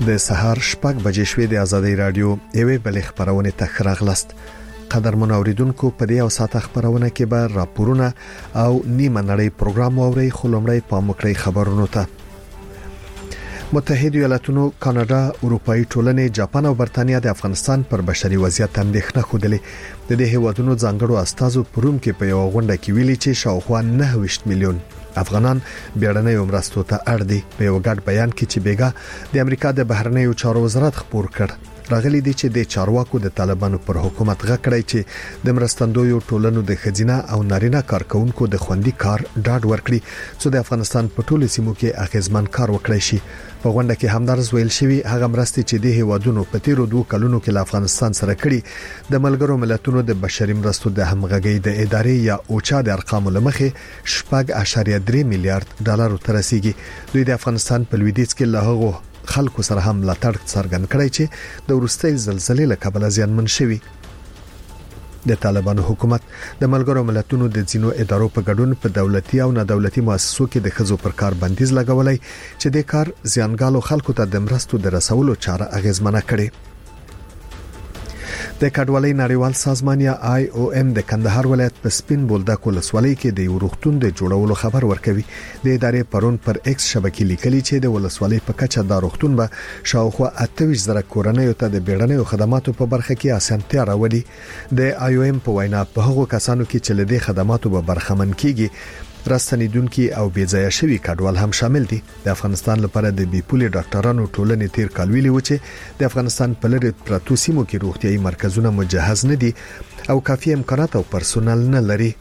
د سهار 6 بجې شوې د ازادي رادیو یوې بلې خبرونه ته راغلاست. قدرمن اوریدونکو په دې او ساعت خبرونه کې به راپورونه او نیمه نړۍ پروګرام اوري خلمړی پامکړی خبرونو ته. متحده ایالاتونو، کاناډا، اروپאי ټولنې، جاپان او برتانیا د افغانستان پر بشري وضعیت اندېښنه خوده. د دې هیوادونو ځانګړو استازو پروم کې په یو غونډه کې ویلي چې شاوخوا 9 میلیون افغانان بیړنۍ مرستو ته اړ دي. په یو ګډ بیان کې چې بیګا د امریکا د بهرنیو چارو وزارت خبر کړ، راغلي دي چې د چارواکو د طالبانو پر حکومت غکړی چې د مرستندویو ټولنو د خزینه او نارینه کارکونکو د خوندي کار ډاډ ورکړي چې د افغانستان په ټولو سیمو کې اغیزمن کار وکړي شي. په غونډه کې همدارس ویل شوی هغه مرستې چې د هیوادونو په تیرو 2 کلونو کې له افغانستان سره کړي د ملګرو ملتونو د بشري مرستو د همغږي د ادارې یا اوچا د ارقامو لمخې 4.3 میلیارډ ډالر ته رسیدي. دوی د افغانستان په لویدیځ کې له هغو خلکو سره هم لاتړ څرګند کړی چې د ورستۍ زلزلې له کبله زیانمن شوي. د طالبانو حکومت د ملګرو ملتونو د ځینو ادارو په ګډون په دولتي او نه دولتي مؤسسو کې د خزو پر کار بندیز لګولای چې د کار زیانګالو خلکو ته د مرستو د رسولو چاره اغیزمنه کړي. د کډوالۍ نړیوال سازمان یا IOM د کندهار ولایت په سپین بولدک ولسوالۍ کې د ورختون د جوړولو خبر ورکوي. د ادارې پرون پر ایکس شبکې لیکلي چې د ولسوالۍ په کچه د ورختون به شاوخوا 28,000 کورنۍ ته د بیړنیو خدماتو په برخه کې اسانتیا راوړي. د IOM په وینا په هغو کسانو کې چې له دې خدماتو به برخمن کیږي راستنیدونکو او بیځایه شوی کډوال هم شامل دي. د افغانستان لپاره د بیپولي ډاکټرانو ټولنې تیر کال ویلي و چې د افغانستان په لری پراتو سیمو کې روغتيایي مرکزونه مجهز نه دي او کافي امکانات او پرسونل نه لري.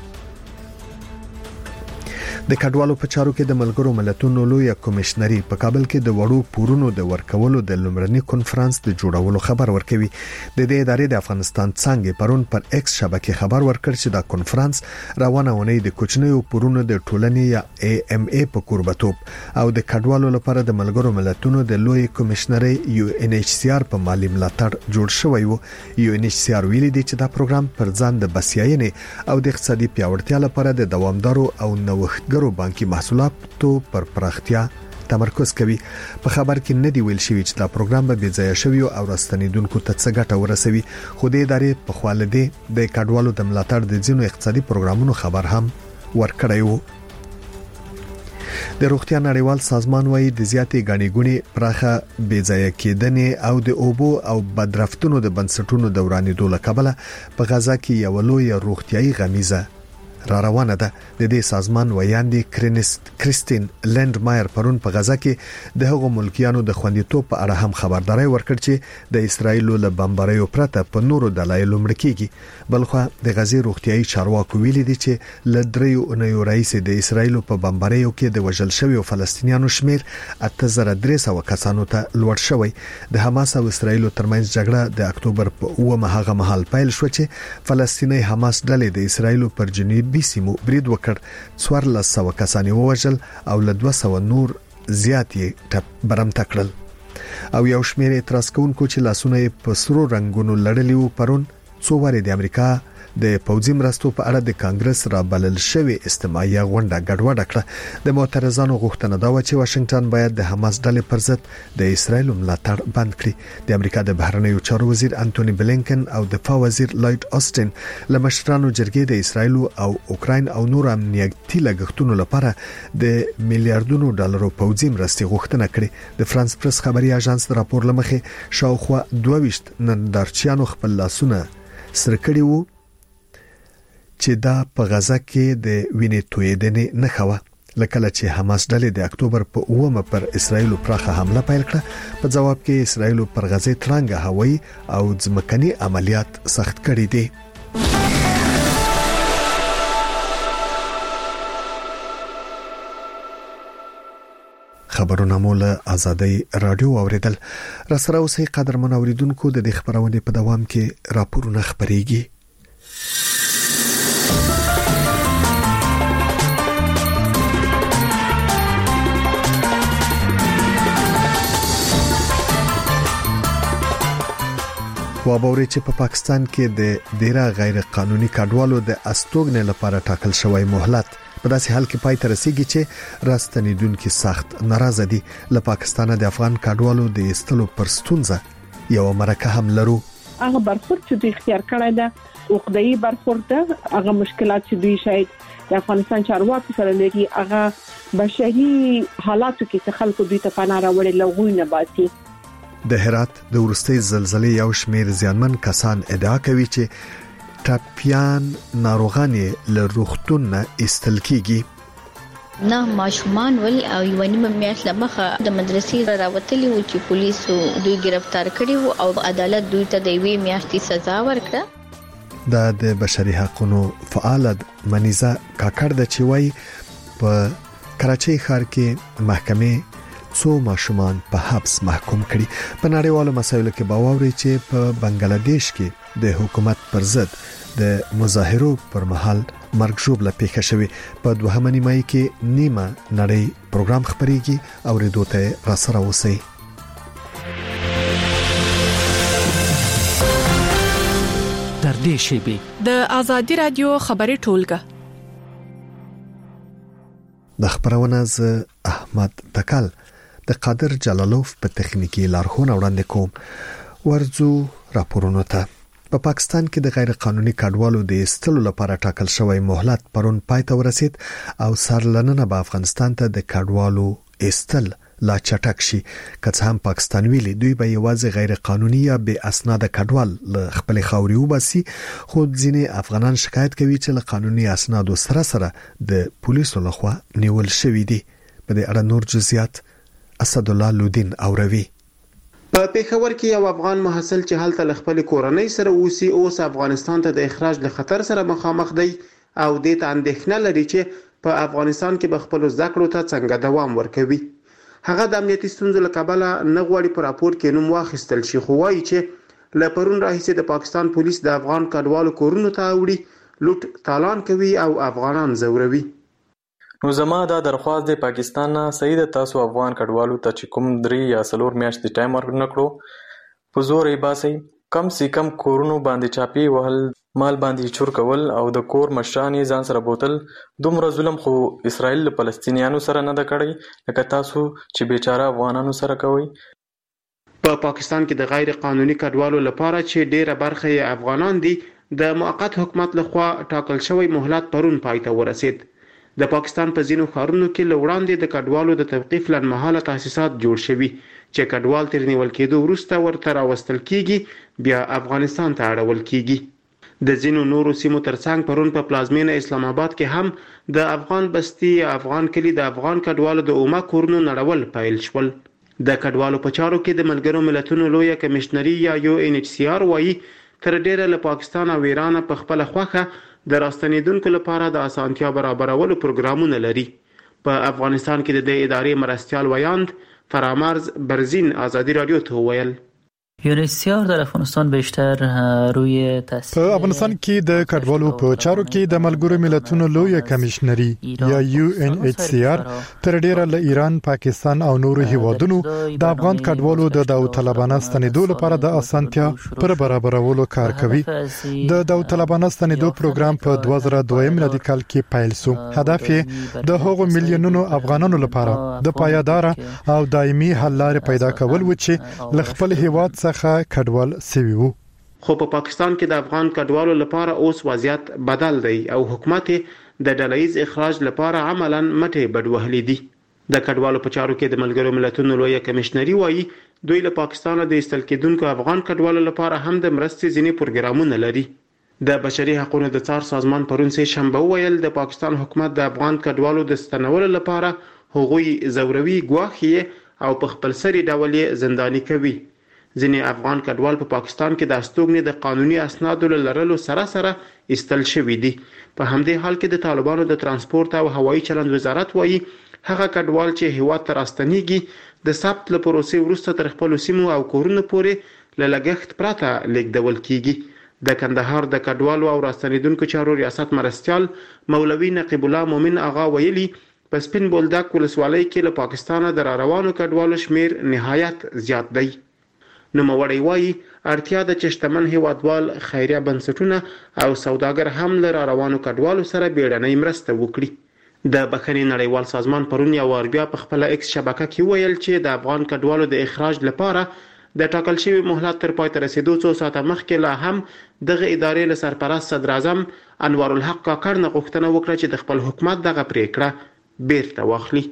د کډوالو په چارو کې د ملګرو ملتونو لوی کمشنري په کابل کې د وړو پورونو د ورکولو د لومړني کانفرنس د جوړولو خبر ورکوي. د دې ادارې د افغانستان څنګه پرون پر ایکس شبکې خبر ورکړ چې دا کانفرنس روانه ونی د کوچنیو پورونو د ټولنې یا AMA په قربتوب او د کډوالو لپاره د ملګرو ملتونو د لوی کمشنري UNHCR په مالی ملاتړ جوړ شوی و. UNHCR ویلي دی چې دا پروګرام پر ځان د بسیاینې او د اقتصادي پیاوړتیا لپاره د دوامدارو او نوښتګرو بانکي محصولاتو پر پراختیا تمرکز کوي. په خبر کې نه دی ویل شوی چې دا پروګرام به بځای شوی او راستنیدونکو ته څه ګټه ورسوي، خو د ادارې په خواله د کډوالو د ملاتړ د ځینو اقتصادي پروګرامونو خبر هم ورکړی وو. د روغتیا نړیوال سازمان وايي د زیاتې غاڼې پراخه بځای کېدنې او د اوبو او بدرفتونو د بنسټونو دورانې دوله کبله په غزا کې یو لوی روغتيایي غمیزه را روانه ده. د دې سازمان ویاندې کریستین لندمایر پرون په غزا کې د هغو ملکیانو د خوندیتوب په اړه هم خبرداري ورکړ چې د اسرایل له بمباریو پرته په نورو دلایلو مړ کیږي. بلخو د غزې روغتيایي چارواکو ویلي دي چې ل 3 اونیو رئیس د اسرایل په بمباریو کې د وژل شویو فلسطینیانو شمیر 8300 کسانو ته لوړ شوی. د حماس او اسرایل ترمنځ جګړه د اکتوبر په 9 هغه مهال پیل شو چې فلسطیني حماس ډلې د اسرایل پر جنوبي سیمو برید وکړ. 1400 کسان وژل او له 200 نور زیات یې برمته کړل او یو شمېر اعتراض کوونکو چې لاسونه په سرو رنگونو لړلي وو پرون څو واره د امریکا د پوځي مرستو په اړه د کانګرس را بلل شوی استماعي غونډه ګډوډه کړه. د معترضانو غوښتنه دا و چې واشنگټن باید د حماس ډلې پر ضد د اسرایل ملاتړ بند کړي. د امریکا د بهرنیو چارو وزیر انټونی بلینکن او دفاع وزیر لایډ آستن له مشرانو جرګې د اسرایل او اوکراین او نور امنیتي لګښتونو لپاره د میلیارډونو ډالرو پوځي مرستې غوښتنه کړې. د فرانس پریس خبري اژانس راپور لمخې شاوخوا 22 نندارچیانو خپل لاسونه سره کړي وو چې دا په غزا کې د وینې تویدنې نه خوا. لکه چې حماس ډلې د اکتوبر په 9 پر اسرایل پراخه حمله پیل کړه، په جواب کې اسرایل پر غزې ترنګ هوایي او ځمکني عملیات سخت کړي دي. خبرونه مول ازادي رادیو اوریدل. را سره اوسې قدرمن اوریدونکو د خبرونه په دوام کې راپورونه خبريږي. وابوري چې په پاکستان کې د ډیره غیر قانوني کډوالو د استوګنې لپاره ټاکل شوی مهلت په داسې حال کې پای ته رسیدي چې راستنیدونکو سخت ناراضه دي. له پاکستانه د افغان کډوالو د ایستلو پر ستونزه یو مرکه هم لرو. هغه برخورد چې دوی اختیار کړی ده وقدایي برخورد ده. هغه مشکلات چې دوی شاید د افغانستان چارواکو سره لري هغه بشري حالاتو کې خلکو دوی ته پناه راوړي لغوی نه باسي. د هرات د ورستۍ زلزلې یو شمېر زیانمن کسان ادعا کوي چې ټاپیان ناروغان له روغتون نه ایستل کیږي. نه ماشومان ول او یو نیمه میاشت لمخه د مدرسې راوتلی و چې پولیسو دوی گرفتار کړي او عدالت دوی ته د یوې میاشتې سزا ورکړه. د بشري حقوقو فعال منیزه کاکړ د چوي په کراچۍ ښار کې محکمې څو ماشومان په حبس محکوم کړي. په نړیوالو مسایلو کې باور چې په بنگلاديش کې د حکومت پر ضد د مظاهرو پر مهال مرګ ژوبله پیښه شوې. په دوهمه نیمایي کې نیمه نړۍ پروګرام خبريږي او ریډوته را سره اوسئ. در دې شیبه د ازادي رادیو خبري ټولګه د خبرونه ز احمد تکل د قادر جلالوف په تخنیکی لارښوونه وړاندې کوم. ورځو راپورونه ته په پاکستان کې د غیر قانوني کډوالو د ایستلو لپاره ټاکل شوی مهلت پرون پای ته ورسید او سرلننه به افغانستان ته د کډوالو ایستل لا چټک شي. که هم پاکستان ویلي دوی به یوازې غیر قانوني یا بې اسناد کډوال له خپل خاوري وباسي، خو ځینې افغانان شکایت کوي چې له قانوني اسنادو سره د پولیسو لخوا نیول شوی دي. په دې اړه نور جزئیات اسد الله لودین اوروي. په پیښور کې یو افغان محصل چې هلته له خپل کورنۍ سره اوسي اوس افغانستان ته د اخراج له خطر سره مخامخ دی او د ته اندېښنه لري چې په افغانستان کې به خپل زده کړو ته څنګه دوام ورکوي. هغه د امنیتي ستونزو له کبله نه غواړي په راپور کې نوم واخیستل شي، خو وایي چې له پرون راهیسې د پاکستان پولیس د افغان کډوالو کورونو ته وړي، لوټ تالان کوي او افغانان زوروي. نو زما دا درخواست دی پاکستان نه صحیح ده، تاسو افغان کډوالو ته چې کوم 3 یا 4 میاشتې ټایم ورنکړو په زور یې باسي، کم سي کم کورونو باندې چاپی وهل، مال باندې چور کول او د کور مشران ځان سره بوتل، دومره ظلم خو اسرائیل له فلسطینیانو سره نه ده کړی لکه تاسو چې بیچاره افغانانو سره کوي. په پاکستان کې د غیر قانوني کډوالو لپاره چې ډیره برخه یې افغانان دي، د موقت حکومت لخوا ټاکل شوی مهلت پرون پای ته ورسید. د پاکستان په ځینو ښارونو کې لوړاندې د کډوالو د توقیف لنډمهاله تاسیسات جوړ شوي چې کډوال تر نیول کېدو وروسته ورته راوستل کیږي بیا افغانستان ته اړول کیږي. د ځینو نورو سیمو ترڅنګ پرون په پلازمینه اسلام آباد کې هم د افغان بستی افغان کلی د افغان کډوالو د اومه کورونو نړول پیل شول. د کډوالو په چارو کې د ملګرو ملتونو لویه کمشنري یا UNHCR وایي تر ډیره له پاکستان او ایران په خپل خوخه د راستنیدونکو لپاره د اسانتیا برابرولو پروګرامونه لري. په افغانستان کې د ادارې مرستیال ویاند فرامرز برزین ازادي رادیو ته ویل UNHCR در افغانستان بیشتر روی تاثیر په افغانستان کې د کډوالو په چارو کې د ملګرو ملتونو لویه کمشنري یا UNHCR تر ډیره له ایران، پاکستان او نورو هیوادونو د افغان کډوالو د داوطلبانه ستنېدو لپاره د اسانتیا پر برابرولو کار کوي. د داوطلبانه ستنېدو پروګرام په 2002 میلادي کال کې پیل شو. هدف یې د هغو میلیونونو افغانانو لپاره د پایدار او دایمي حل لارې پیدا کول و چې ل خپل هیواد کډوال سوي وو. خو په پاکستان کې د افغان کډوالو لپاره اوس وضعیت بدل دی او حکومت د ډله‌ییز اخراج لپاره عملاً مټې بډوهلې دي. د کډوالو په چارو کې د ملګرو ملتونو لویه کمشنري وایي دوی له پاکستان د ایستل کېدونکو افغان کډوالو لپاره هم د مرستې ځینې پروګرامونه لري. د بشري حقوقو د څار سازمان پرون سه شنبه ویل د پاکستان حکومت د افغان کډوالو د ستنولو لپاره هغوی زوروي، ګواښي او په خپل سری ډول زنداني کوي. ځینې افغان کډوال په پاکستان کې د استوګنې د قانوني اسنادو لرلو سره ایستل شوي دي. په همدې حال کې د طالبانو د ترانسپورت او هوایي چلند وزارت وایي هغه کډوال چې هیواد ته راستنیږي د ثبت له پروسې وروسته تر خپل سیمو او کورونو پورې له لګښت پرته لیږدول کیږي. د کندهار د کډوالو او راستنیدونکو چارو ریاست مرستیال مولوي نقیب الله مومن آغا ویلي په سپین بولدک ولسوالۍ کې له پاکستانه د روانو کډوالو شمیر نهایت زیات دی. نوموړی وایي اړتیا ده چې شتمن هیوادوال خیریه بنسټونه او سوداګر هم له روانو کډوالو سره بیړنۍ مرسته وکړي د بخښنې نړیوال سازمان پرون یو وار بیا په خپل ایکس شبکه کې ویل چې د افغان کډوالو د اخراج لپاره د ټاکل شوی مهلت تر پای ته رسیدو څو ساعته مخکې لا هم دغه ادارې له سرپرست صدر اعظم انوار الحق کاکړ نه غوښتنه وکړه چې د خپل حکومت دغه پریکړه بیرته واخلي.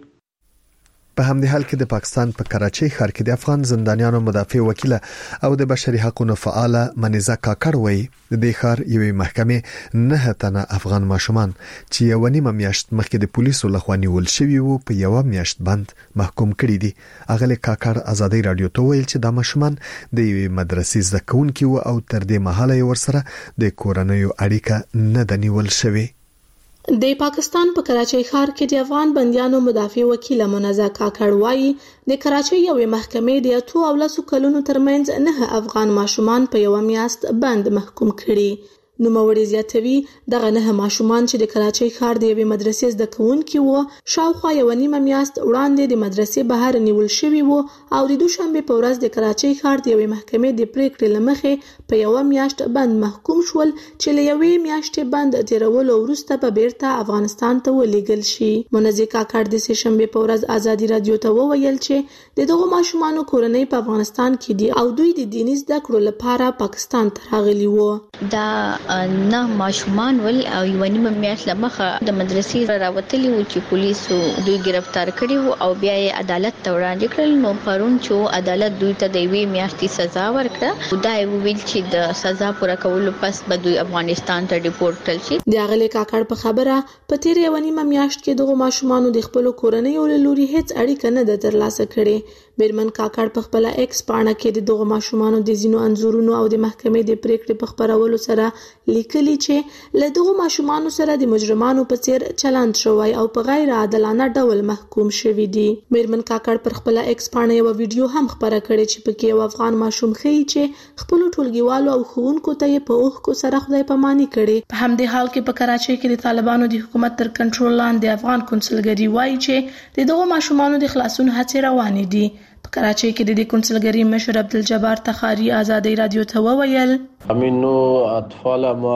په همدې حال کې د پاکستان په کراچۍ ښار کې د افغان زندانیانو مدافع وکیل او د بشري حقوقو فعال منیزه کاکړ وایي د دې ښار یوې محکمې 9 تنه افغان ماشومان چې یو نیمه میاشت مخکې د پولیسو لخوا نیول شوي وو په یو میاشت بند محکوم کړي دي. اغلی کاکړ ازادي رادیو ته ویل چې دا ماشومان د یوې مدرسې زده کوونکي وو او تر دې مهاله ورسره د کورنیو اړیکه نه د نیول شوي. د پاکستان په کراچۍ ښار کې د افغان بندیانو مدافع وکیل منیزه کاکړ وایي د کراچۍ یوې محکمې د 2 او 10 کلونو ترمنځ 9 افغان ماشومان په یو میاشت بند محکوم کړي. نوموړی زیاتوي دغه 9 ماشومان چې د کراچۍ ښار د یوې مدرسې زده کوونکي وو شاوخوا یو نیمه میاشت وړاندې د مدرسې بهر نیول شوي وو او د دوشنبه په ورځ د کراچۍ ښار د یوې محکمې د پریکړې لمخې په یو میاشت بند محکوم شول چې له یوې میاشتې بند تیرولو وروسته په بیرته افغانستان ته ولېږل شي. منیزه کاکړ د سه شنبه په ورځ ازادي رادیو ته وویل چې دغه ماشومان کورنۍ په افغانستان کې دي او دوی د دیني زده کړو لپاره پاکستان ته راغلي وو. دا نه ماشومان ول او یو نیمه میاشت لمخه د مدرسې راوتلی و چې پولیسو دوی گرفتار کړي وو او بیا یې عدالت ته وړاندې کړل. نو پرون چې عدالت دوی ته د یوې میاشتې سزا ورکړه دا یې ویل چې د سزا پوره کولو پس به دوی افغانستان ته ډیپورټ کړل شي. د اغلی کاکړ په خبره په تیر یو نیمه میاشت کې دغه ماشومان د خپل کورنۍ له لوري هیڅ اړیکه نه ده ترلاسه کړې. بیرمن کاکړ په خپل ایکس پاڼه کې دغه ماشومان د زینو انزورونو او د محکمې د پریکړې په خبرولو سره لیکلي چې له دغه ماشومان سره د مجرمانو په څیر چلند شوی او په غیر عادلانه ډول محکوم شوی دي. بیرمن کاکړ پر خپل ایکس پاڼه یو ویډیو هم خبره کړې چې پکې یو افغان ماشوم ښیي چې خپل ټولګیوالو او ښوونکو ته یې په اوښکو سره خدای پاماني کړي. په همدې حال کې په کراچۍ کې د طالبانو د حکومت تر کنټرول لاندې افغان کونسلګري وایي چې دغه ماشومان د خلاصون هڅې روانې دي. په کراچۍ کې د کونسلګري مشر عبدالجبار تخاری ازادي رادیو ته وویل امینو اطفال ما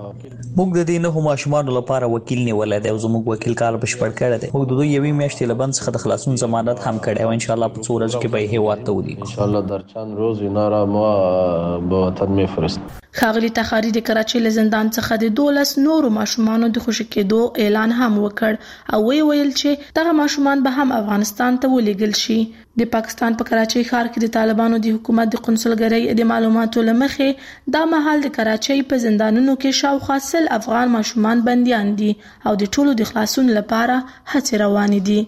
موږ د دې نه ماشومان لپاره وکیل نیولای دی او زموږ وکیل کار بشپړ کړی دی. موږ د دوی یوې میاشتې لبند څخه د خلاصون ضمانت هم کړی او ان شاء الله په څو ورځو کې به هیواد ته ودی. ان شاء الله در چند روز اینا را ما به وطن میفرست. خاغلی تخاری د کراچۍ له زندان څخه د 12 نورو ماشومانو د خوشی کېدو اعلان هم وکړ او ویل چې دغه ماشومان به هم افغانستان ته ولېږل شي. د پاکستان په کراچۍ ښار کې د طالبانو د حکومت د قونسلګرۍ د معلوماتو لمخې دا مهال د کراچۍ په زندانونو کې شاوخوا 100 افغان ماشومان بنديان دي او د ټولو د خلاصون لپاره هڅې روانې دي.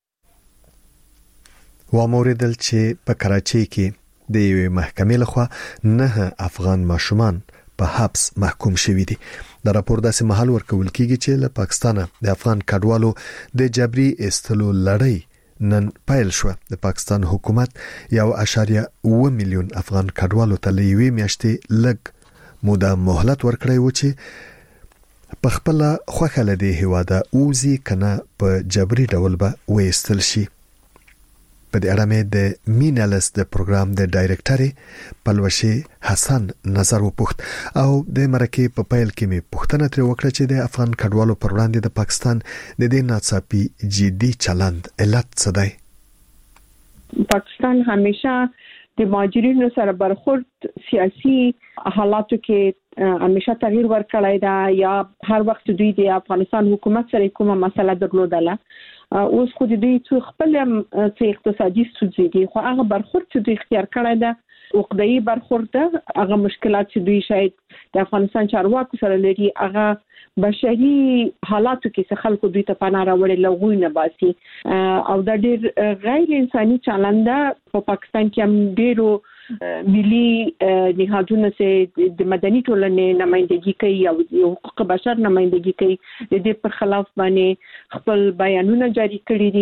وموردل چې په کراچۍ کې د یوې محکمې لخوا 9 افغان ماشومان په حبس محکوم شوي دي. د راپور داسې مهال ورکول کیږي چې له پاکستان د افغان کډوالو د جبري استلو لړۍ نن پایل شو. د پاکستان حکومت 1.7 میلیون افغان کډوالو ته لوي میاشتې لګ موده مهلت ورکړی و چې په خپل خوخه لدی هواده اوزي کنه په جبري ډول به وېستل شي. په دې اړه مې د مینالس د پروګرام د ډایریکټر پلوشي حسن نظر وپوښت او د مرکه په پیل کې مې پوښتنه ترې وکړه چې د افغان کډوالو پر وړاندې د پاکستان د دې ناڅاپي جدي چلند علت څه دی. پاکستان همیشه د مهاجرینو سره برخورد سیاسي حالاتو کې همیشه تغییر ورکړی دا یا هر وخت دوی د افغانستان حکومت سره کومه مسله درلودله. اوس خو د دوی څو خپل اقتصادي ستونزې دي خو هغه برخورد چې دوی اختیار کړی ده عقده‌ای برخورد ده. هغه مشکلات چې دوی شاید د افغانستان چارواکو سره لري هغه بشري حالاتو کې څه خلکو دوی ته پناه راوړي لغوی نه باسي او دا ډېر غیر انساني چلند ده. په پاکستان کې هم ډېرو ملي نهادونو سره د مدني ټولنې نمائندګي کوي او حقوق بشر نمائندګي کوي. د دې پر خلاف باندې خپل بیانونه جاری کړي دي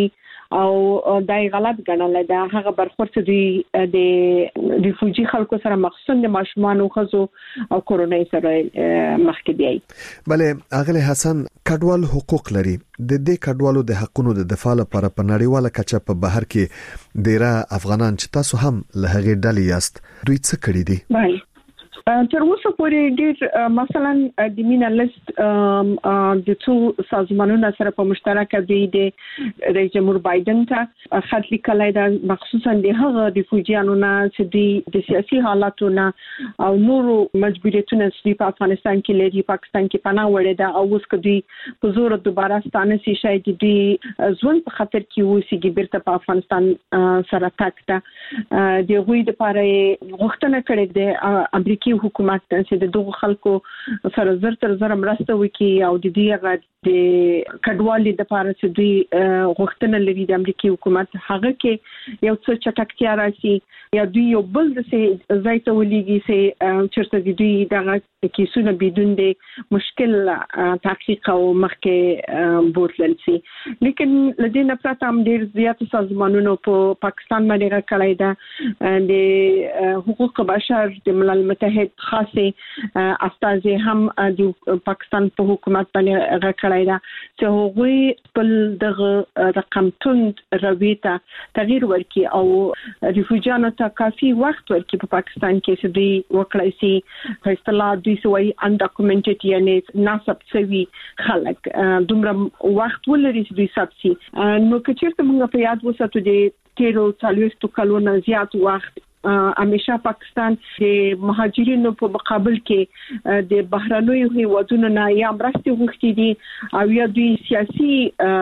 او دای غلط ګڼل دا هغه برخورد دی د ریفوجی خلکو سره مخصوص د ماشومان او خزو او کورونای سره مخکې دی. بلې اغلی حسن کډوال حقوق لري. د دې کډوالو د حقونو د دفاع لپاره په نړیواله کچه په بهر کې ډیره افغانان چې تاسو هم له هغې ډلې یاست دوی څه کړی دي؟ تر اوسه پورې ډېر مثلا د مینا لیست د څو سازمانونو سره په مشترک د رئیس جمهور بایدن ته خط لیکلی دا مخصوصا د هغه ریفوجیانو نه چې د سیاسي حالاتونو او نورو مجبوریتونو چې په افغانستان کې لري پاکستان کې پناه وړي دا او اوس کدي په زور دوباره ستانه شي شاید د ژوند په خطر کې وسیږي بیرته په افغانستان سره تاکته د غوي د لپاره غوښتنه کړې ده امریکای حکومت چې د دغه خلکو سره زر تر زر مرسته وکړي او د دې غږ د کډوالۍ د لپاره چې دوی غوښتنه لري د امریکای حکومت هغه کې یو څه چټکتیا راشي یا دوی یو بل د ځای ته ولېږي چې چېرته دوی دغه کیسونه بدون د مشکل تحقیق او مخکې بوتلل شي. لیکن لدې نه پرته هم ډېر زیات سازمانونو په پاکستان باندې راکړی ده د حقوق بشر د ملل متحد خاصه استازي هم د پاکستان په حکومت باندې راکړی ده چې هغوی خپل دغه رقم تند رویته تغییر ورکړي او ریفوجیانو ته کافي وخت ورکړي په پاکستان کې چې دوی وکړي شي په اصطلاح دوی سوي undocumented یعنی ناسب شوي خلک دومره وخت ولري چې دوی سب شي. نو که چیرته موږ په یاد وساتو د 13 کلونو زیات وخت همیشه پاکستان د مهاجرینو په مقابل کې د بهرنیو هیوادونو نه یا مرستې غوښتي دي او یا دوی سیاسي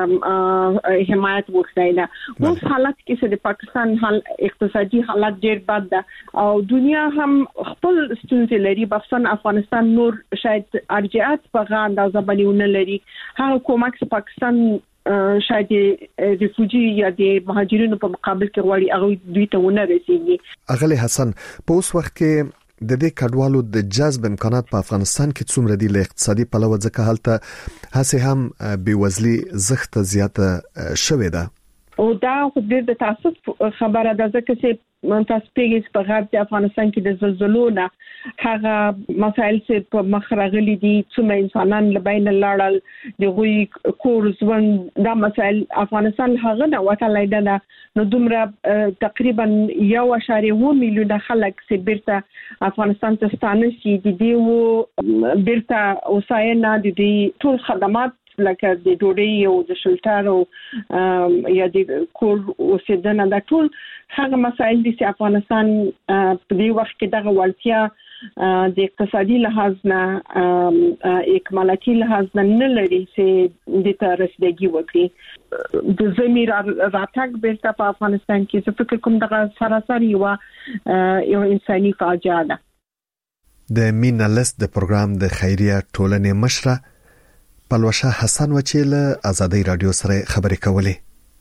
حمایت غوښتي ده. اوس حالت کې د پاکستان حال اقتصادي حالت ډېر بد ده او دنیا هم خپل ستونزې لري بخصوصا افغانستان نور شاید ارجعات په غا اندازه باندې لري. هغه کومک پاکستان شاید ریفوجی یا د مهاجرینو په مقابل کې غواړي هغه دوی ته ونه رسیږي. اغلی حسن په اوس وخت کې د دې کډوالو د جذب امکانات په افغانستان کې څومره دي له اقتصادي پلوه ځکه حالت هڅه هم بېوزلي زخت زیاته شوې ده او دا خو د تاسف خبره ده ځکه چې تاسو پیګس په غرب د افغانستان کې د زلزلو نه هغه مسایل چې په مخ راغلي دي څومره انسانان لبین لاړل د غوي کور ژوند دا مسایل افغانستان هغه نه وټلای ده نو دومره تقریبا 1.1 میلیون خلک چې بیرته افغانستان ته ستانه شي د دې بیرته اوساینه د دې ټول خدمات لکه د ډوډۍ او د شلټر او یا د کور اوسېدنه دا ټول هغه مسایل دي چې افغانستان په دې وخت کې دغه وړتیا د اقتصادي لحاظ نه اکمالاتي لحاظ نه لري چې د ته رسیدګي وکړي. د زمير راتګ بیرته په افغانستان کې څه فکر کوم دغه سراسر یو انساني فاجعه ده. د مینا لیست د پروګرام د خیریه ټولنې مشره پلوشه حسن وچیل آزادی رادیو سره خبرې کولې.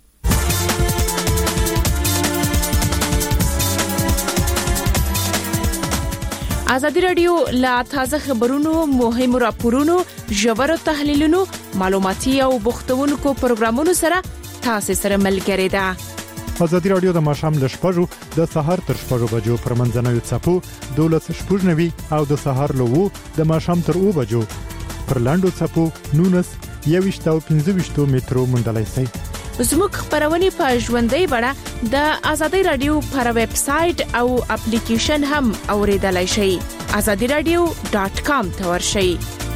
آزادی رادیو لا تازه خبرونو مهم راپورونو ژور تحلیلونو معلوماتي او بوختونکو پروګرامونو سره تاسو سره ملګری ده. آزادی رادیو د ماښام ل 6:00 د سحر تر 6:00 بجو پر منځنوي څپو 12:90 او د سحر له 2 د ماښام تر 2 بجو پر لاندو څپو 19 او 15 مترو مندلای شي. زموږ خبرونه په ژوندۍ بڼه د آزادی رادیو پر ویب سټ او اپلیکیشن هم اوریدلای شئ. azadiradio.com ته ورشئ.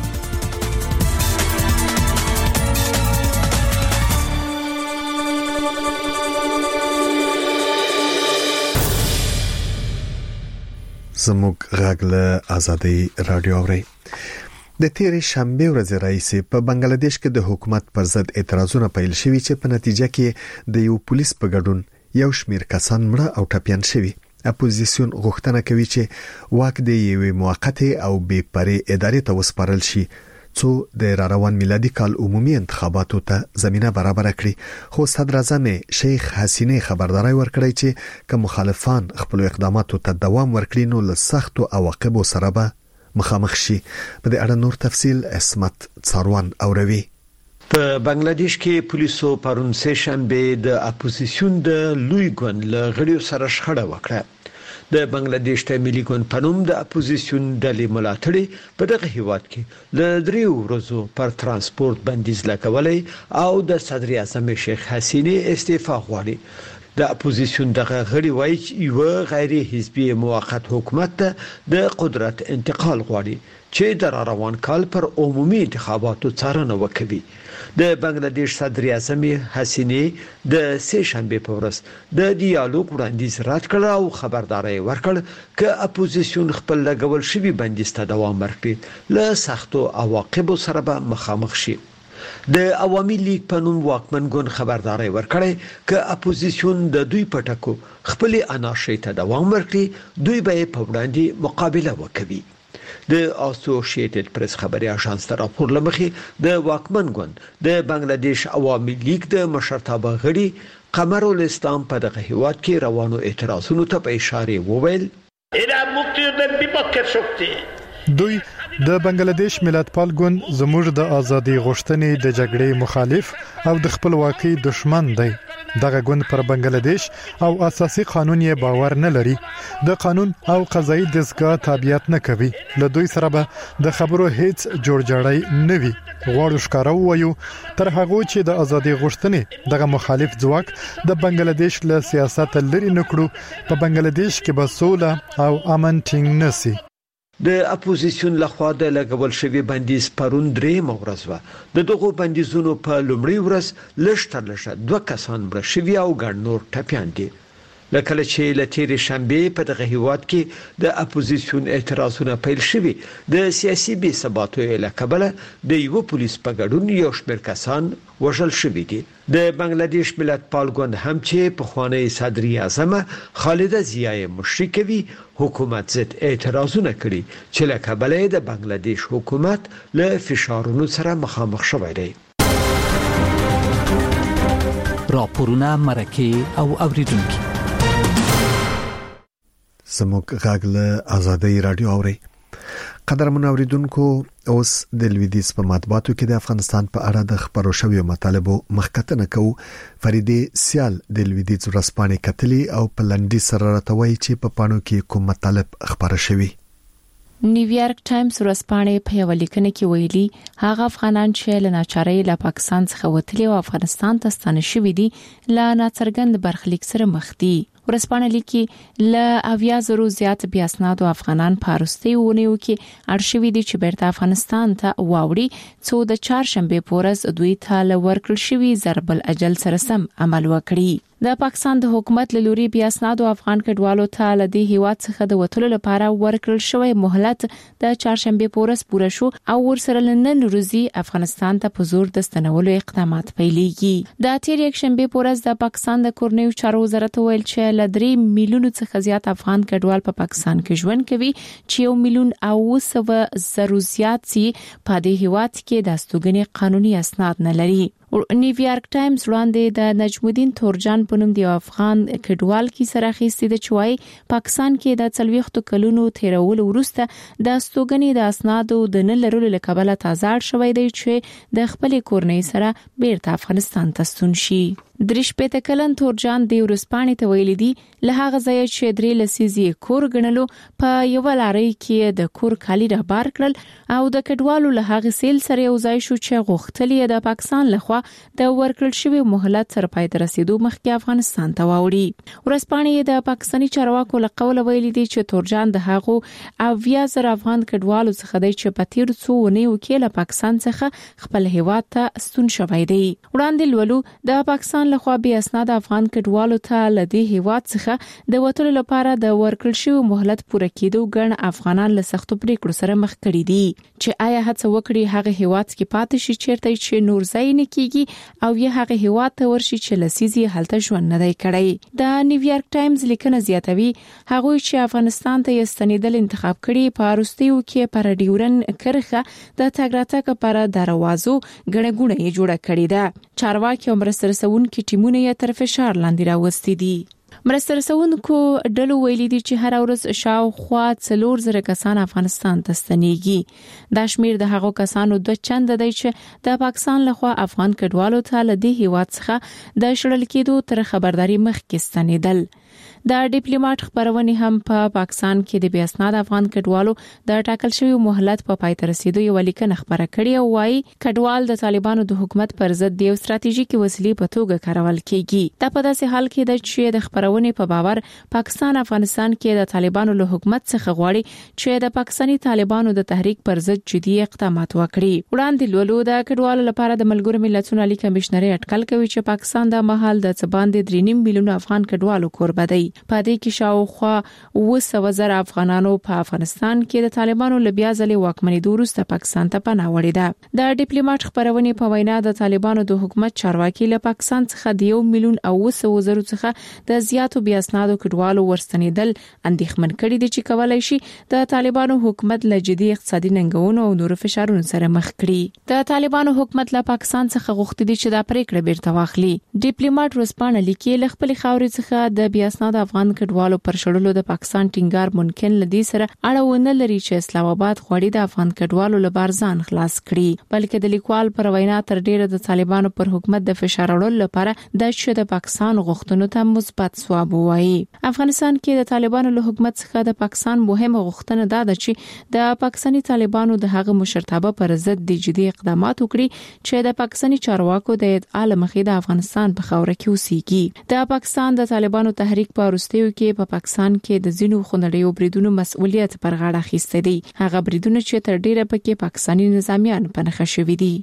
زموږ غږ له آزادی رادیو اوري. د تیرې شنبه ورځ رئیس په بنگلاديش کې د حکومت پر ضد اعتراضونه پیل شوي چې په نتیجه کې د یو پولیس په ګډون یو شمېر کسان مړه او ټپيان شوي. اپوزیسیون غوښتنه کوي چې واک د یوې موقته او بې پرې ادارې ته وسپارل شي څو د روان میلادي کال عمومي انتخاباتو ته زمينه برابر کړي. خو صدر اعظم شیخ حسینه خبرداري ورکړی چې که مخالفان خپل اقداماتو ته دوام ورکړي نو له سختو عواقبو سره به مخامخ شي. په دې اړه نور تفصيل اسمت څاروان اوروي. په بنگلاديش کې پولیسو پرون سه شنبه د اپوزیسیون د لوی ګوند له غړیو سره شخړه وکړه. د بنگلاديش ته ملي ګوند پنوم د اپوزیسیون ډلې ملاتړي په دغه هیواد کې له 3 ورځو پر ترانسپورت بندیز لګولې او د صدر اعظم شیخ حسینه استعفا غواړي. د اپوزیسیون دغه غړي وایي چې یو غیر حزبي موقت حکومت د قدرت انتقال غواړي چې د روان کال پر عمومي انتخاباتو څارنه وکړي. د بنگلاديش صدر اعظم حسینه د سه شنبه په ورځ د ډیالوګ وړاندیز رد کړ او خبرداري ورکړ چې اپوزیسیون خپل لګول شوی بندیز ته دوام ورکړي له سختو عواقبو سره به مخامخ شي. د عوامي لیگ په نوم واکمن ګوند خبرداري ورکړي چې اپوزیسیون د دوی پټکو خپل انارشي ته دوام ورکړي، دوی به په وړاندې مقابله وکړي. د اسوسییټډ پریس خبري اژانس ته راپور لمخې د واکمن ګوند د بنگلاديش عوامي لیگ د مشرتابه غړي قمر الاسلام په دغه هیواد کې روانو اعتراضونو ته په اشاره وویل دوی د بنگلاديش ملتپال ګوند زموږ د ازادي غوښتنې د جګړې مخالف او د خپلواکۍ دشمن دی. دغه ګوند پر بنگلاديش او اساسي قانون یې باور نه لري، د قانون او قضایي دستګاه تابعیت نه کوي. له دوی سره به د خبرو هیڅ جوړجاړی نه وي. غواړو ښکارا وایو تر هغه چې د ازادي غوښتنې دغه مخالف ځواک د بنگلاديش له سیاست لري نکړو، په بنگلاديش کې به سوله او امن ټینګ نشي. د اپوزیسیون لخوا د لګول شوی بندیز پرون 3 ورځ و. د دغه بندیزونو په لومړی ورځ لږ 2 کسان مړه شوي او ګڼ نور ټپیان دي. لکه چې لتیر شنبه په دغه هیواد کې د اپوزیسیون اعتراضونه پیل شوي، د سیاسي بې ثباتۍ له کبله د یو پولیس په ګډون یو شمېر کسان وژل شوي دي. د بنگلاديش ملتپال ګوند هم چې په خوانی صدر اعظم خالده ضیاء مشري کوي حکومت ضد اعتراضونه کړي چې له کبله د بنگلاديش حکومت له فشارونو سره مخامخ شوی دی. راپورونه مرکه او اوریدونکو زموږ غږ له آزادۍ رادیو اوري. قدرمن اوریدونکو، اوس د لویدیځ په مطبوعاتو کې د افغانستان په اړه د خبرو شویو مطالبو مخکتنه کوو. فریدې سیال د لویدیځ ورځپاڼې کتلي او په لنډي سره راټوي چې په پاڼو کې کوم مطالب خبره شوی. نیویارک ټایمز ورځپاڼې په یو لیکنه کې ویلي هغه افغانان چې له ناچارۍ له پاکستان څخه وتلي او افغانستان ته ستانه شوي دي له ناڅرګند برخلیک سره مخ دي. ورځپاڼه لیکي له 80,000 زیات بیا اسنادو افغانان په وروستي ونیو کې اړ شوي دي چې بیرته افغانستان ته واوړي، څو د چهارشنبه په ورځ دوی ته لورکل شوي ضرب الاجل سره سم عمل وکړي. د پاکستان د حکومت له لوري بیا اسنادو افغان کډوالو ته له دې هیواد څخه د وټلو لپاره ورکړل شوی مهلت د چهارشنبه په ورځ پوره شو او ورسره نن ورځي افغانستان ته په زور د ستنولو اقدامات پیلېږي. د تیر یک شنبه په ورځ د پاکستان د کورنیو چارو وزارت ویل چې له 3 میلیونو څخه زیات افغان کډوال په پاکستان کې ژوند کوي چې 1,900,000 زیات سي په دې هیواد کې د استوګنې قانوني اسناد نه لري. نیویارک ټایمز وړاندې د نجم الدین تورجان په نوم دی افغان کډوال کی سره خېستې د چوي پاکستان کې د 40 کلونو تیرول ورسته د استوګنې د اسنادو د نه لرلو لکبله تازه شوی دی چې د خپل کورنۍ سره بیرته افغانستان ته ستون شي. دریش پته کلن تورجان د ورسپانې ته ویل دي له هغه ځای چې درې لسیزي کور غنلو په یو لاري کې د کور کالی را بار کړل او د کډوالو له هغه سیل سره یو ځای شو چې غوښتلې د پاکستان لخوا د ورکړل شوی مهلت سره پای ته رسیدو مخکې افغانستان ته واوړي. ورسپانې د پاکستاني چارواکو له قوله ویل دي چې تورجان د هغو 80,000 افغان کډوالو څخه د چپتیر څو ونیو کې له پاکستان څخه خپل هیواد ته ستون شوی دی. وړاندې ولو د پاکستان لخوا به اسناد افغان کډوالو ته لدی هیواد څخه د وټلو لپاره د ورکړل شوی مهلت پوره کېدو ګڼ افغانان له سختو پریکړو سره مخ کړي دي چې آیا هڅه وکړي هغه هیواد کې پاتې شي چیرته چې نور ځای نه کیږي او یا هغه هیواد ته ورشي چې لسیزي هلته ژوند نه دی کړی. د نیویارک ټایمز لیکنه زیاتوي هغه چې افغانستان ته ستنیدل انتخاب کړي په وروستیو کې پر ډیورن کرخه د تګ راتګ لپاره دروازو غړګونه یې جوړه کړې ده. چارواکي او مرسترسون کې ټیمونه یې تر فشار لاندې راوستي دي. مرستې رسونکو ډلو ویلي دي چې هر ورځ شاوخوا 4,000 کسان افغانستان ته ستنېږي. دا شمیر د هغو کسانو د چند دی چې د پاکستان لخوا افغان کډوالو ته له دې هیواد څخه د شړل کېدو تر خبرداري مخکې ستنېدل. د ډیپلوماټ خبرونه هم په پاکستان کې د بیا اسناد افغان کډوالو د ټاکل شوی مهلت په پای ته رسیدو یو لیکنه خبره کړې او وايي کډوال د طالبانو د حکومت پر ضد د ستراتیژیکي وسیلې په توګه کارول کیږي. دا په داسې حال کې د چې د خبرونه په باور پاکستان افغانستان کې د طالبانو له حکومت څخه غواړي چې د پاکستاني طالبانو د تحریک پر ضد جدي اقدامات وکړي. وړاندې لولو د کډوالو لپاره د ملګرو ملتونو عالی کمشنري اټکل کوي چې پاکستان د مهال د څباندې 3.5 میلیون افغان کډوالو کوربه دی. په دې کې شاوخوا 200,000 افغانانو په افغانستان کې د طالبانو لبیا ځلې واکمنۍ وروسته پاکستان ته پناه وړې ده. د ډیپلوماټ خبرونه په وینا د طالبانو د حکومت چارواکي له پاکستان څخه د 1 میلیون او 200,000 څخه د زیاتو بیا اسنادو کډوالو ورستنیدل اندېښمن کړي دي چې کولای شي د طالبانو حکومت له جدي اقتصادي ننګونو او نورو فشارونو سره مخ کړي. د طالبانو حکومت له پاکستان څخه غوښتي دي چې دا پریکړه بیرته واخلي. ډیپلوماټ ورسپانه لیکي له خپل خاورې څخه د بیا اسناد افغان کډوالو پر شړلو د پاکستان ټینګار ممکن لدی سره اړه لري چې اسلام آباد غوړي د افغان کډوالو لپاره ځان خلاص کړي، بلکې د لیکوال پر وینا تر ډیره د طالبانو پر حکومت د فشار اړول لپاره د چې د پاکستان غوښتنو ته مثبت ځواب وایي. افغانستان کې د طالبانو له حکومت څخه د پاکستان مهمه غوښتنه ده چې د پاکستاني طالبانو د هغه مشرتابه پر ضد د جدي اقدامات وکړي چې د پاکستاني چارواکو د ادعا مخې د افغانستان په خاوره کې اوسېږي. د پاکستان د طالبانو تحریک په وروستیو کې په پاکستان کې د ځینو خونړیو بریدونو مسؤلیت پر غاړه اخیسته دي. هغه بریدونه چې تر ډیره پکې پاکستاني نظامیان په نښه شوي دي.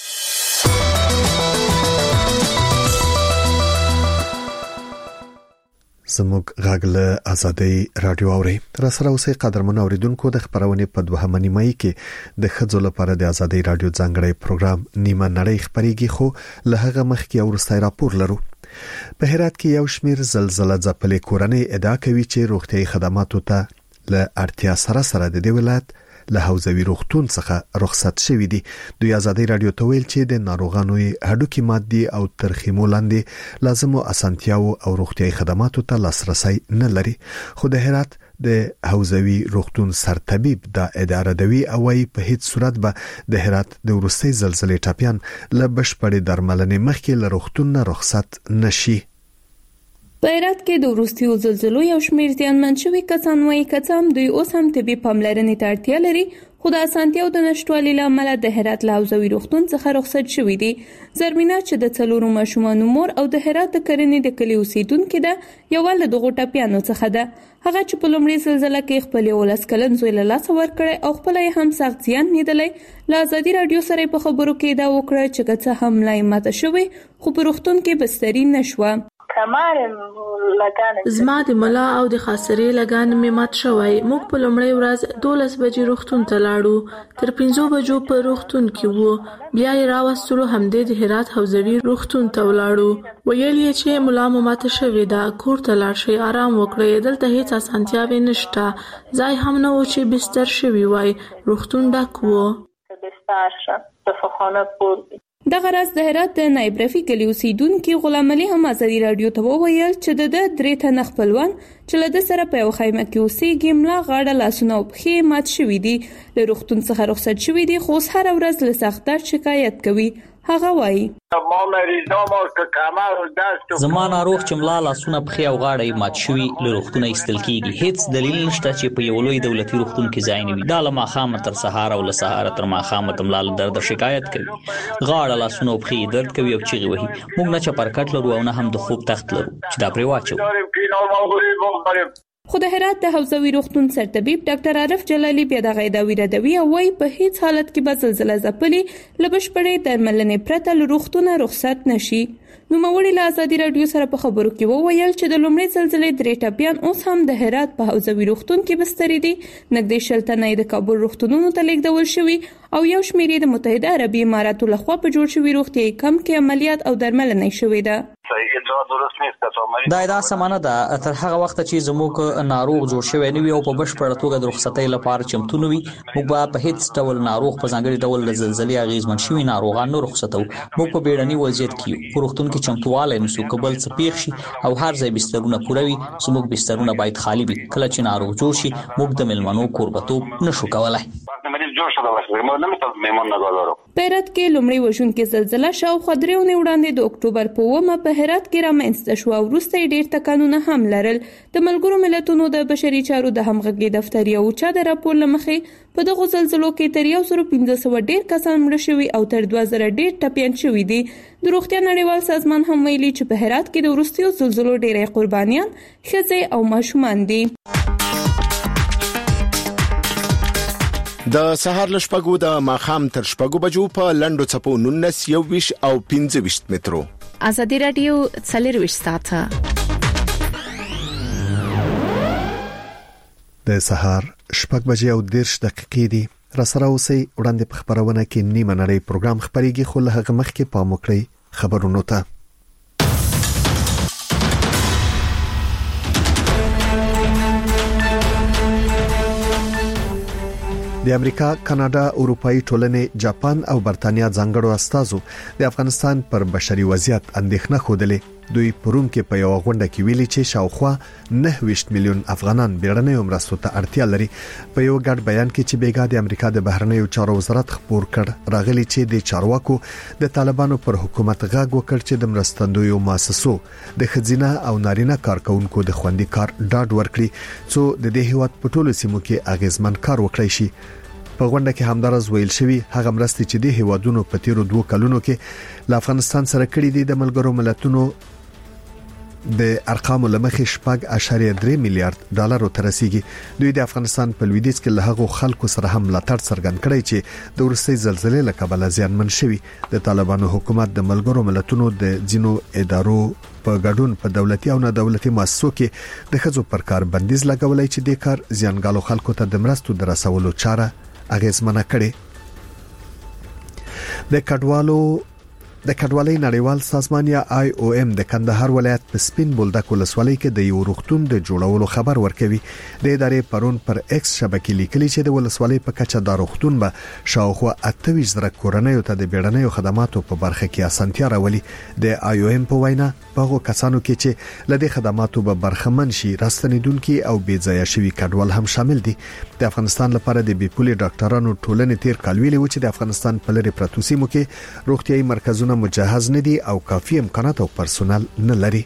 زموږ غاغله ازادي رادیو اوري تر سره اوسې قدرمن اوریدونکو د خبرونه په 2 نیمه کې د خځو لپاره د ازادي رادیو ځانګړی پروګرام نیمه نړۍ خبريږي، خو له هغه مخکې اورستای راپور لرو. په هرات کې یو شمیر زلزلہ ځپلې کورنۍ ادعا کوي چې روغتيایي خدماتو ته له اړتیا سره د دې ولایت له حوزوي روغتون څخه رخصت شوې دي. دوی ازادي رادیو ته ویل چې د ناروغانو هډوکي مادي او ترخیمو لاندې لازمو اسانتیاو او روغتيایي خدماتو ته لاسرسي نه لري. خو د هرات د حوزوي روغتون سرطبيب د اداره دوی او په هیڅ صورت به د هرات د ورستي زلزلې ټاپیان له بشپړې درملنې مخکې له روغتون نه رخصت نشي. په هرات کې د وروستیو زلزلو یو شمېر زیانمن شوي کسان وايي که هم دوی اوس هم طبي پاملرنې ته اړتیا لري، خو د اسانتیاو د نشټوالي له امله د هرات له حوزوي روغتون څخه رخصت شوي دي. زرمینه چې د 4 ماشومانو مور او د هرات د کرنې د کلي اوسیدونکو ده یو ول دغه ټاپیانو څخه ده. هغه چې په لومړي زلزلہ کې خپل 11 کلن زوی له لاس ورکړي او خپل هم سخت زیان لیدلی. له ازادي رادیو سره په خبرو کې دا وکړه چې که څه هم لای ماته شوی خو په روغتون کې بستري نشوه. زما د ملا او د خاصري لګان می مات شوی. موږ په لومړی ورځ 12 بجې روغتون ته لاړو، تر 5 بجو په روغتون کې وو، بیا یې راوستلو همدې د هرات حوزوي روغتون ته ولاړو. ویل یې چې ملا مو مات شوی دا، کور ته لاړ شئ آرام وکړئ، دلته هیڅ اسانتیاوې نشته، ځای هم نه و چې بستر شوی وای، روغتون ډک وو. دغه راز د هرات د نایب رفیق کلی اوسیدونکو غلام علي هم ازادي رادیو ته وویل چې د 3 تنه خپلوان چې له سره په یو خیمه کې اوسېږي ملا غاړه لاسونه او پښې مات شوي دي، له روغتون څخه رخصت شوي دي، خو هر ورځ له سخت درد شکایت کوي. هغه وایي زما ناروغ چې ملا لاسونه پښې او غاړه مات شوي له روغتونه ایستل کیږي. هیڅ دلیل نشته چې په یو لوی دولتي روغتون کې ځای نه وي. دا له ماښامه تر سهار او له سهار تر ماښامه د ملا له درد شکایت کوي، غاړه لاسونه او پښې درد کوي او چیغې وهي. موږ نه چپرکټ لرو او نه هم د خوب تخت لرو چې دا پرې واچو. خو د هرات د حوزوي روغتون سرطبيب ډاکټر عارف جلالي بیا د غیداوی ردوی او وای په هیڅ حالت کې به زلزلہ ځپلي لبشپړې درملنې پرته له روغتونه رخصت نشي. نو موري له ازادي رادیو سره په خبرو کې وویل چې د لومړي زلزلې 3 ټاپیان اوس هم د هرات په حوزوي روغتون کې بستري دي. نږدې 60 تنه د کابل روغتونونو ته لیږدول شوي او یو شمېر د متحده عربي اماراتو لخوا په جوړ شوي روغتيایي کمپ کې عملیات او درملنه شوې ده. اجراء درست نیست که مریض دا سمانه ده تر هغه وخت چې زموږ ناروغ جوړ شوی نه وي او په بشپړه توګه د رخصتۍ لپاره چمتو نه وي موږ په هیڅ ډول ناروغ په ځانګړي ډول د زلزلې اغیزمن شوی ناروغان نه رخصتو موږ په بیړني وضعیت کې پروختون کې چمتواله نشو کبل څه پیښ شي او هر ځای بسترونه پوره وي زموږ بسترونه باید خالی وي کله چې ناروغ جوړ شي موږ د ملمنو کوربتوب نشو کولای په هرات کې لومړی وژونکې زلزلہ شاوخوا 3 ونې وړاندې د اکتوبر په 9 په هرات کې رامنځته شو او وروسته ډېر ټکانونه هم لرل د ملګرو ملتونو د بشري چارو د همغږي دفتر یو چا د راپور لمخې په دغه زلزلو کې تر 1500 ډېر کسان مړه شوي او تر 2000 ډېر ټپيان شوي دي د روغتیا نړیوال سازمان هم ویلي چې په هرات کې د وروستیو زلزلو ډېرې قربانیان ښځې او ماشومان دي د سهار لشپګو د ماخام تر شپګو بجو په لندو چپو 19 21 او 25 مترو ازادي رادیو څلرويش ساته د سهار شپږ بجې او 10 دقیقې دي را سره اوسئ وړاندې په خبرونه کې نیمه نړۍ پروګرام خبريږي خو له هغه مخکې پام وکړئ خبرونو ته د امریکا، کاناډا، اروپאי ټولنې، جاپان او برتانیا ځانګړو استازو د افغانستان پر بشري وضعیت اندېښنه خوده. دوی پروم کې په یو غونډه کې ویلي چې شاوخوا 9 میلیون افغانان بیړنۍ مرستو ته اړتیا لري. په یو ګډ بیان کې چې بیګا د امریکا د بهرنیو چارو وزارت خبر کړ راغلي چې د چارواکو د طالبانو پر حکومت غاګ وکړ چې د مرستندویو مؤسسو د خزینه او نارینه کارکونکو د خوندي کار ډاډ ورکړي څو د دې هیواد په ټولو سیمو کې اغیزمن کار وکړي شي. په غونډه کې همدارز ویل شوی هغه مرستې چې د هیوادونو په تیرو 2 کلونو کې له افغانستان سره کړې دي د ملګرو ملتونو د ارقامو لمخې 4.3 میلیارډ ډالر ترسيږي. دوی د افغانستان په لویدیځ کې له هغو خلکو سره هم ملاتړ څرګند کړی چې د ورستۍ زلزلې له کبله زیانمن شوي. د طالبانو حکومت د ملګرو ملتونو د ځینو ادارو په ګډون په دولتي او نه دولتي مؤسسو کې د خځو پر کار بندیز لګولای چې د کار زیانګالو خلکو ته د مرستو درسولو چاره اغیزمنه کړي. د کډوالۍ نړیوال سازمان یا IOM د کندهار ولایت په سپین بولدک ولسوالۍ کې د یو روغتون د جوړولو خبر ورکوي. د ادارې پرون پر ایکس شبکې لیکلي چې د ولسوالۍ په کچه د روغتون به شاوخوا 28 زره کورنۍ ته د بیړنیو خدماتو په برخه کې اسانتیا راولي. د IOM په وینا په کسانو کې چې لدې خدماتو به برخمن شي راستنیدونکو او بېځایه شوي کډوال هم شامل دي. د افغانستان لپاره د بیپولي ډاکټرانو ټولنې تیر کال ویلي و چې د افغانستان په لری پروتو سیمو کې روغتيایي مرکزونه مجهز نه دي او کافي امکانات او پرسونل نه لري.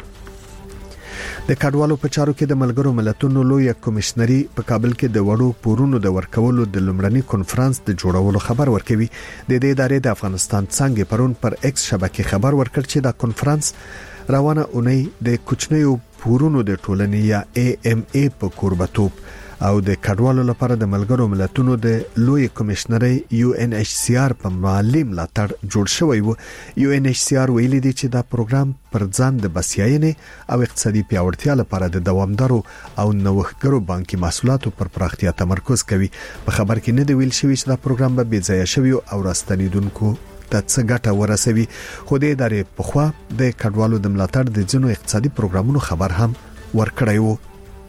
د کډوالو په چارو کې د ملګرو ملتونو لوی کمشنري په کابل کې د وړو پورونو د ورکولو د لومړني کانفرنس د جوړولو خبر ورکوي. د دې ادارې د افغانستان څنګه پرون پر ایکس شبکې خبر ورکړ چې دا کانفرنس روانه اونۍ د کوچنیو پورونو د ټولنې یا AMA په کوربتوب او د کډوالو لپاره د ملګرو ملتونو د لوی کمشنري UNHCR په مالی ملاتړ جوړ شوی و. UNHCR ویلي دی چې دا پروګرام پر ځان د بسیاینې او اقتصادي پیاوړتیا لپاره د دوامدارو او نوښتګرو بانکي محصولاتو پر پراختیا تمرکز کوي. په خبر کې نه دی ویل شوی چې دا پروګرام به بې ځای شوی او راستنیدونکو ته څه ګټه ورسوي. خو د ادارې په خوا د کډوالو د ملاتړ د ځینو اقتصادي پروګرامونو خبر هم ورکړی وو.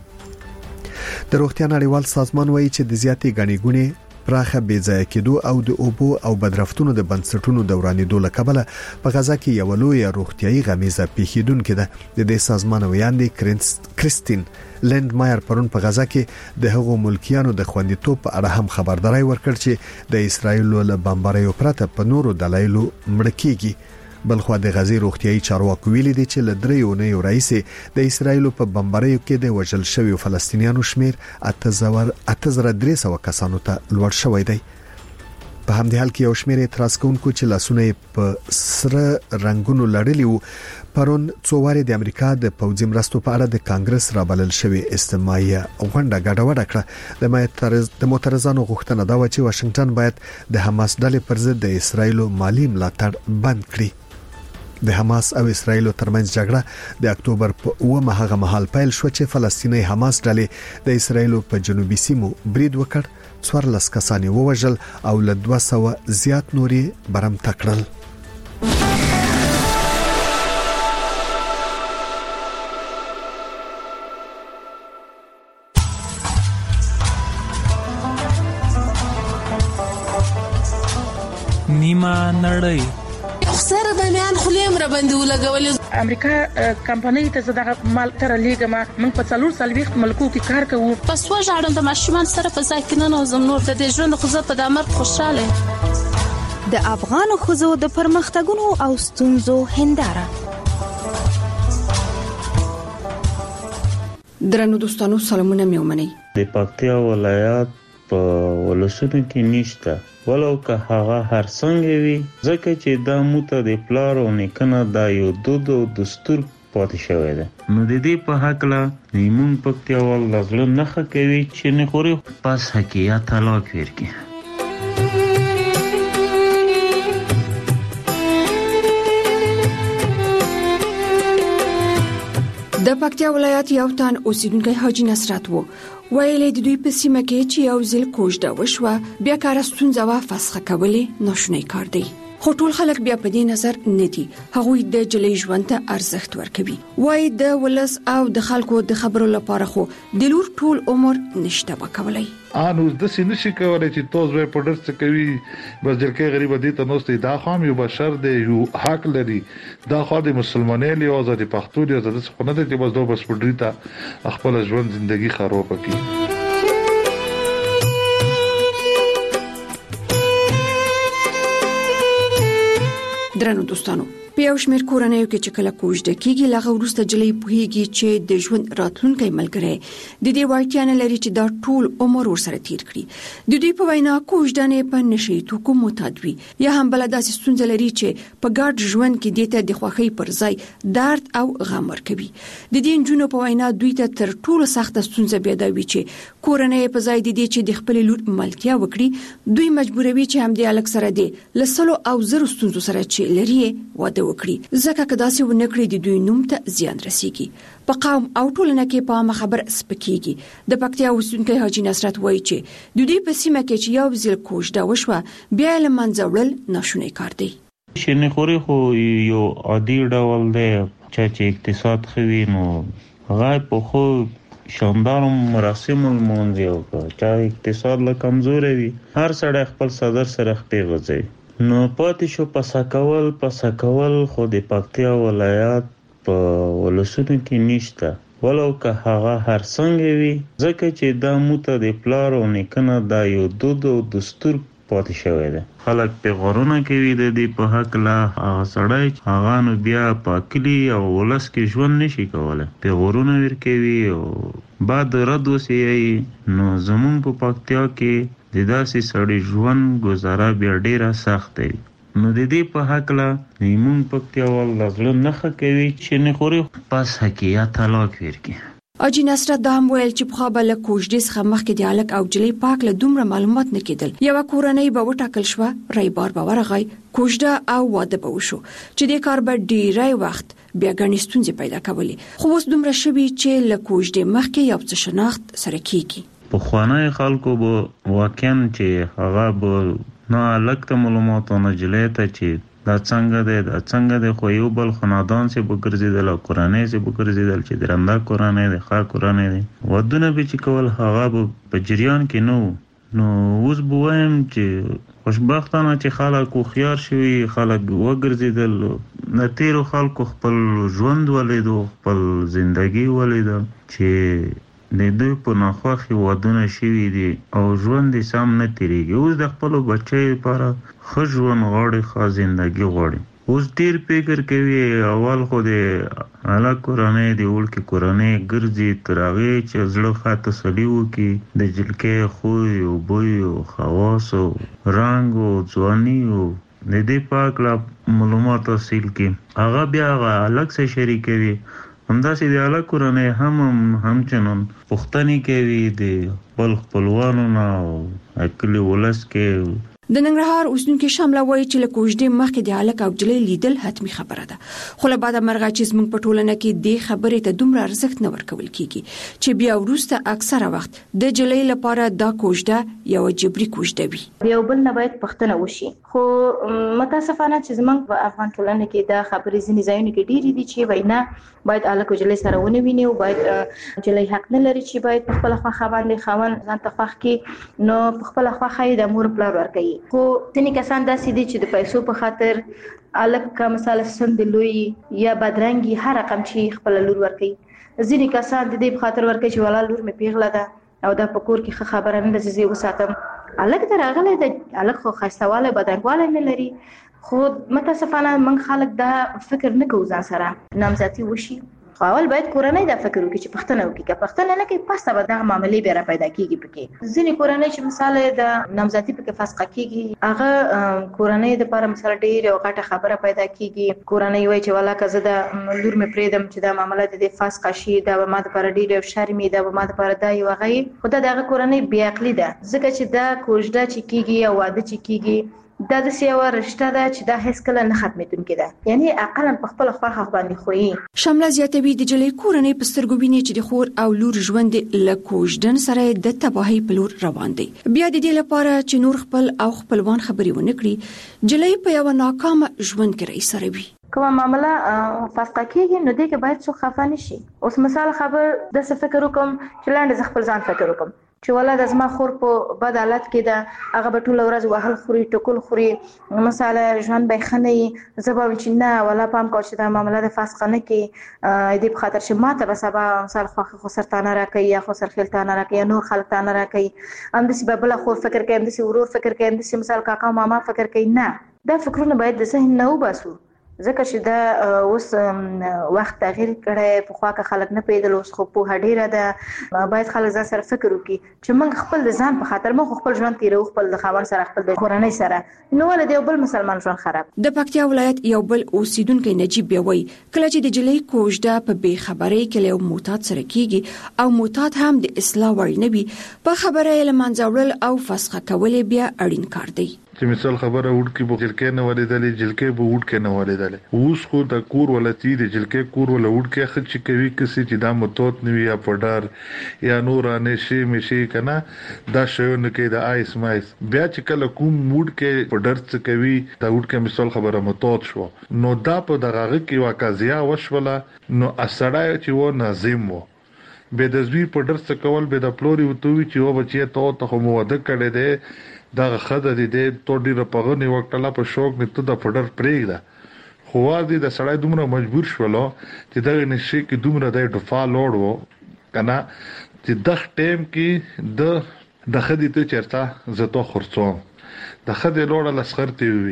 د روغتیا نړیوال سازمان وایي چې د زیاتې غني ګونې پراخه بېځای کېدو او د اوبو او بدرفتونو د بنسټونو دورانېدو له کبله په غزا کې یو لوی روغتيایي غمیزه پیښیدونکې ده. د دې سازمان ویاندې کریستین لندمایر پرون په غزا کې د هغو ملکیانو د خوندیتوب په اړه هم خبرداري ورکړ چې د اسرایل له بمباریو پرته په نورو دلایلو مړ کیږي. بلخو د غزي روغتيایي چارواکو ویلي دي چې ل 3 اونۍ راځي د اسرایل په بمباریو کې د وژل شوی فلسطینیانو شمیر 8300 کسانو ته لوړ شوی دی. په همدې حال کې یو شمیر اعتراض کوونکو چې لاسونه په سره رنگونو لړلي وو پرون څواري د امریکا د پوځي مرستو په اړه د کانګرس رابلل شوی استماعي غونډه ګډوډه کړه. د معترضانو غوښتنه دا و چې واشنگټن باید د حماس ډلې پر ضد د اسرایل مالی ملاتړ بند کړي. د حماس او اسرایل ترمنځ جګړه د اکتوبر په 9 هغه مهال پیل شو چې فلسطیني حماس ډلې د اسرایل په جنوبي سیمو برید وکړ. 14 کسان ووژل او له 200 زیات نوري برمته کړل. نیمه نړۍ سره د میان خلیم را باندې ولګولې. امریکا کمپنۍ ته زداغه مال تر لیګه موږ په 4 ملکو کې کار کوو. پس وژاړم د ماشومان سره په ځای کې نه نوزم نور د دې ژوند خو زه په د مرګ خوشاله. د افغان ښځو د پرمختګونو او ستونزو هنداره. درنو دوستانو سلامونه مې ومنئ. د پکتیا ولایت په ولسونو کې نشته ولو که هغه هر څنګه وي ځکه چې دا موته د پلار او نیکنه دا یو دود او دستور پاتې شوی دی. نو د دې په هکله زموږ پکتیاوال زړه نه ښه کوي چې نه خوري پس حقیقت طلاق ورکړي. د پکتیا ولایت یو تن اوسیدونکی حاجی نصرت وو ویلې د دوی په سیمه کې چې یو ځل کوژده وشوه بیا کار ستونزه وا فسخه کولې ناشونی کار دی. خو ټول خلک بیا په دې نظر نه دي. هغوی د جلې ژوند ته ارزښت ورکوي. وای د ولس او د خلکو د خبرو لپاره خو د لور ټول عمر نشته وکولای. انو د سینشي کولای چې توز به پډر څه کوي بس جلکې غریب دي ته نوستي دا خام یو بشر دی یو حق لري دا خو د مسلمانانو او د پښتو دی زده څه نه دي بس دوه بس پډری ته خپل ژوند ژوندۍ خراب کړي. درنو دوستانو په یو شمېر کورنیو کې چې کله کوژده کیږي لغه وروسته جلې پوهیږي چې د ژوند راتلونکي ملګری د دې وړتیا نه لري چې دا ټول عمر ورسره تیر کړي. د دې په وینا کوژده نه په نشي توکو متادوي یا هم بل داسې ستونزې لري چې په ګډ ژوند کې دته د خوښۍ پر ځای درد او غم ورکوي. د دې جنونو په وینا دوی ته تر ټولو سخت ستونزه بيدوي چې کورنۍ په ځای د دې چې د خپل لور ملکیه وکړي دوی مجبوروي چې هم د الک سره دي لسلو او زر ستونزو سره چې لري واده وکړي. ځکه کدا چې ونکړي د دوی نوم ته زیان رسیږي. په قوم او ټولنه کې په خبر سپکیږي. د پکتیا اوسیدونکي حاجی نصرت وایي چې د دې په سیمه کې چې یو ځل کوژده وشوه بیا له منځه وړل ناشونی کار دی. شنه خوري خو یو عادي ډول دی چې اقتصاد خوي نو غای په خو شاندار مراسم المونځ یو چې اقتصاد له کمزوري وي هر سړی خپل صدر سره خپل غځي نو پاتې شو پسکول خو د پکتیا ولایت په ولسونو کې نشته ولو که هغه هر څنګه وي ځکه چې دا موته د پلار او نیکنه دا یو دود او دستور پاتې شوی دی. خلک په غرونه کې وي د دې په حق لا هغه سړی هغه نو بیا پاکلی او ولس کې ژوند نشي کولای په غرونه ورکوي او بعد رد وسی نو زمون په پکتیا کې د داسې سړی ژوند گزاره بیا ډیره سخت دی. نو د دې په حق لا نیمون پکتیاوال لازله نخه کوي چې نه خوري پس حقیقت طلاق ورکړي. حاجی نصرت دا هم ویل چې په خبره کوژدې څخه مخکې د الک او جلې پاک له دومره معلومات نه کېدل. یو کورنۍ به وټاکل شو رایبار به ورغی کوژده او واده به وشو چې د کار به ډیری وخت بیا غني ستونزې پیدا کولې. خو اوس دومره شوي چې له کوژدې مخکې یو څه شناخت سره کیږي. په خوانای خلکو به واقعا چې هغه به نه الک ته معلومات نه جلې ته چې دا څنګه ده خو یو بل خاندان سي بګرځیدل او قرانه سي بګرځیدل چې درنده قرانه ده خا قرانه ده ودونه به چې کول هغه په جریان کې نو اوس بوایم چې خوشبختانه چې خلک خو خيار شوي خلک وګرځیدل نتیرو خلکو خپل ژوند ولیدو خپل ژوندۍ ولیدو چې د دوی په ناخوښي ودونه شوي دي او ژوند یې سم نه تیریږي. اوس د خپل بچي لپاره ښه ژوند غواړي ښه ژوندۍ غواړي. اوس ډیر فکر کوي اول خو د اعلی کورنۍ د وړکي کورنۍ ګرځي تر هغه چې زړه ښه تسلي وکړي د جلکې خوی او بوی او خواص او رنګ او ځواني او د دې پاک لا معلومات حاصل کړي. هغه بیا الګ سره شریکوي همداسې د اعلی کورنۍ هم چنون پښتني کوي د خپلوانو نه او اکلی ولس کې. د ننګرهار اوسنونکو شامله وایي چې له کوژدې مخکې د الک او جلې لیدل حتمی خبره ده. خو له بعد مرغه چې زموږ په ټولنه کې د خبرې ته دومره ارزښت نه ورکول کیږي چې بیا وروسته اکثره وخت د جلې لپاره دا کوژده یو جبري کوژده وي. یو بل نه باید پښتنه وشي. خو متاسفانه چې زموږ په افغان ټولنه کې دا خبرې ځینې ځایونه کې ډېری دي چې وینا باید الک او جلې سره ونه ویني او باید جلې حق نه لري چې باید خپل خواخ باندې خاون ځان ته خوښ کی نو خپل خواخ د مور پلار ورکړي. خو ځینې کسان داسې دي چې د پیسو په خاطر الک مثلا سند لوی یا بدرنګي هر رقم چې خپل لور ورکي. ځینې کسان د دې په خاطر ورکي چې ولا لور مې پیغله ده او دا پکور کې خبره نه ده چې وساتم. الک دراغله د الک خو خاصواله بدنواله نه لري. خو متاسفانه من خلک دا فکر نه کوي ځان سره نامزدي وشي. اول باید کورنۍ دا فکر وکړي چې پښتنه وکړي که پښتنه نه کوي پاسه به دا معاملې بیا پیدا کیږي. پکې ځینې کورنۍ چې مثال د نامزدي پکې فسخه کیږي هغه کورنۍ د لپاره مثال ډېر یو غټه خبره پیدا کیږي. کورنۍ وایي چې ولا که زه د لور مې پریدم چې دا معاملې د فسخه شي دا به ما د لپاره ډېر یو شرمي دا به ما د لپاره دا یو غي خو دا دغه کورنۍ بیا عقلي ده ځکه چې دا کوژده چې کیږي او واده چې کیږي دا د سیاوه رشته ده چې دا هیڅ کله نه ختمېدونکې ده یعنی عقلا په خپل خواخ باندې خوې. شمله زیاتوي د جلې کورنۍ په سترګو ویني چې د خور او لور ژوند له کوژدن سره د تباہي په لور روان دی. بیا د دې لپاره چې نور خپل او خپلوان خبري ونه کړي جلې په یو ناکام ژوند کې رئیس سره وي. کومه معاملې فسخه کیږي نو دغه باید څو خفه نشي. اوس مثال خبر د څه فکر وکم چې لاندې خپل ځان فکر وکم چې ولادت زما خور په بد حالت کې ده هغه به ټول ورځ وهل خوري ټکول خوري مثلا ژوند به خنې زبا چې نه ولا پام کو چې دا معاملې د فسخه نه کې دې په خاطر چې ماته به سبا مثال خو سرطان راکې یا خو سرخیلتان راکې یا نور خلک تان راکې ام د سبب له خور فکر کوي ام د ورور فکر کوي ام د مثال کاکا ماما فکر کوي. نه دا فکرونه باید د ذهن نه وباسو ځکه چې دا اوس وخت تغییر کړي په خوا کې خلک نه پیدل اوس خو په هډیره ده باید خلک ځان سره فکر وکړي چې موږ خپل د ځان په خاطر موږ خپل ژوند تیرو خپل د خاور سره خپل د کورنۍ سره نو ولې یو بل مسلمان ژوند خراب. د پکتیا ولایت یو بل اوسیدونکو نجیب بیوي کله چې د جلې کوژده په بے خبرۍ کې له موتات سره کیږي او موتات هم د اصلاح وړ نه وي په خبره یې لمنځول او فسخه کول بیا اړین کار دی. چې مثال خبره وډ کې په جلکې نه ولیدلې جلکې به وډ کې نه ولیدلې اوس خو د کور ولتی د جلکې کور ول وډ کې خچ کوي کسي چې دا متوت نوي یا پډار یا نورانه شي مشي کنه دا شونه کې د آیس مایس بیا چې کله کوم موډ کې پډر څه کوي دا وډ کې مثال خبره متوت شو نو دا په دغه کې واقعیا وشوله نو اسړای چې و ناظم وو به د زوی پډر څه کول به د پلوري وتوي چې و بچي ته مو وده کړي دي دا خدای دې ته ډیره پغنی وکړه په شوق نه ته د پډر پرېږده خو دې د سړی دومره مجبور شولو چې دا نشي کې دومره د ډفا لوړ وو کنه چې د ټیم کې د خدای ته چرته زته خرڅوم د خدای لوړ لسخرتي وي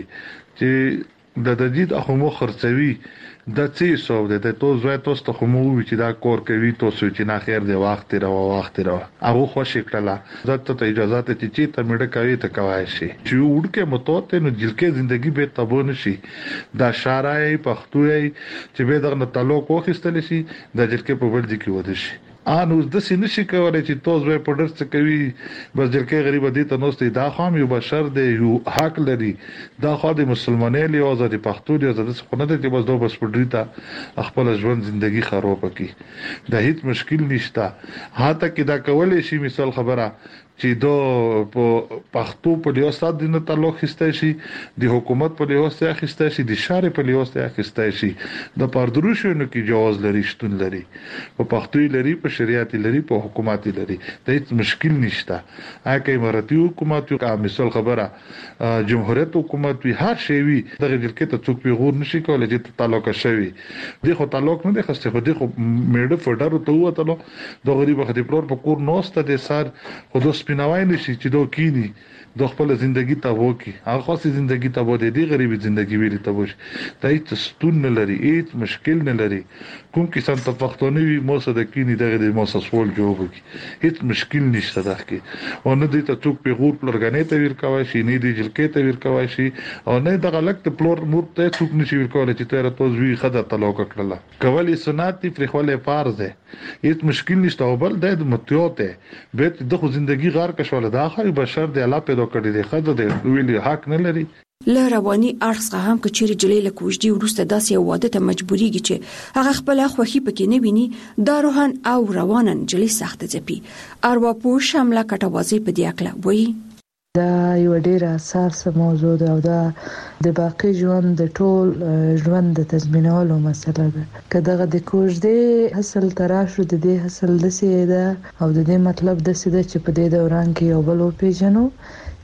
چې د دې اخمو خرڅوي د څه سو د تو زوی توسته خمو چې دا کور کوي تو سو چې نه خیر دی وخت را هغه خوشی کړه زته ته اجازه ته چې ته مړ کوي ته کوي شي چې وډ کې متوته نو جلکې ژوندۍ به تبو نشي دا شارای پښتوي چې به دغه تعلق وخستل شي د جلکې په ورځ کې ود شي ان اوس د سینې شي کولای چې توز به پډر څه کوي بس جلکې غریب دي ته نوستي دا خام یو بشر دی یو حق لري دا خو د مسلمانۍ له آزاد پښتو دی آزاد څه نه دی بس دو بس پډری ته خپل ژوند ژوندۍ خراب کی دا هیڅ مشکل نشته هاته کې دا کولای شي مثال خبره چې دو په پښتو په لیاست د تعلق خسته شي د حکومت په لیاست خسته شي د شارع په لیاست خسته شي د پردروشونو کې جواز لري شتون لري په پښتو لري په شریعت لري په حکومت لري د هیڅ مشکل نشته هغه اماراتي حکومت او مثال خبره جمهوریت حکومت وی هر شی وی دغه جلکې ته څوک پیغور نشي کولای چې تعلق شوی دی خو تعلق نه دی خسته خو دی خو میډه فډر ته وته د غریب خدي پلور په کور نوسته د سار خو سپیناوای نشي چې دوه کینی د خپل ژوندۍ ته وکی هغه خاصه ژوندۍ ته بده دی غریبي ژوندۍ ویل ته وش ته هیڅ ستون نه لري هیڅ مشکل نه لري کوم کسان ته پښتوني وي موسه د کینی دغه موسه سوال جواب کی هیڅ مشکل نشته ده کې او نه دي ته څوک پیغور پلرګنې ته ور کوي شي نه دي جلکې ته ور کوي شي او نه دغه لکت پلور مور ته څوک نشي ور کولای چې تر توز وی خدای تعلق کړل کولی سنت په خپل فرض ده هیڅ مشکل نشته او بل د متیوته به د ژوندۍ غار کښول د اخر بشر د الله پیدا کړی دی خدای د ویلي حق نه لري له رواني اړخ هم کچېری جلې له کوژدي ورسته داسې واده ته مجبوريږي چې هغه خپل خوخي پکې نه ویني دا روحان او روانن جلې سخت ځپي ارواپوه شمله کټوازي په دې اکله وایي دا یو ډیر اساسه موضوع ده او دا د باقی ژوند د ټول ژوند د تضمینولو مسله ده که دغه د کوژدې حاصل تراشو د دې حاصل د سیده او د دې مطلب د سیده چې په دې دوران کې یو بل پیژنو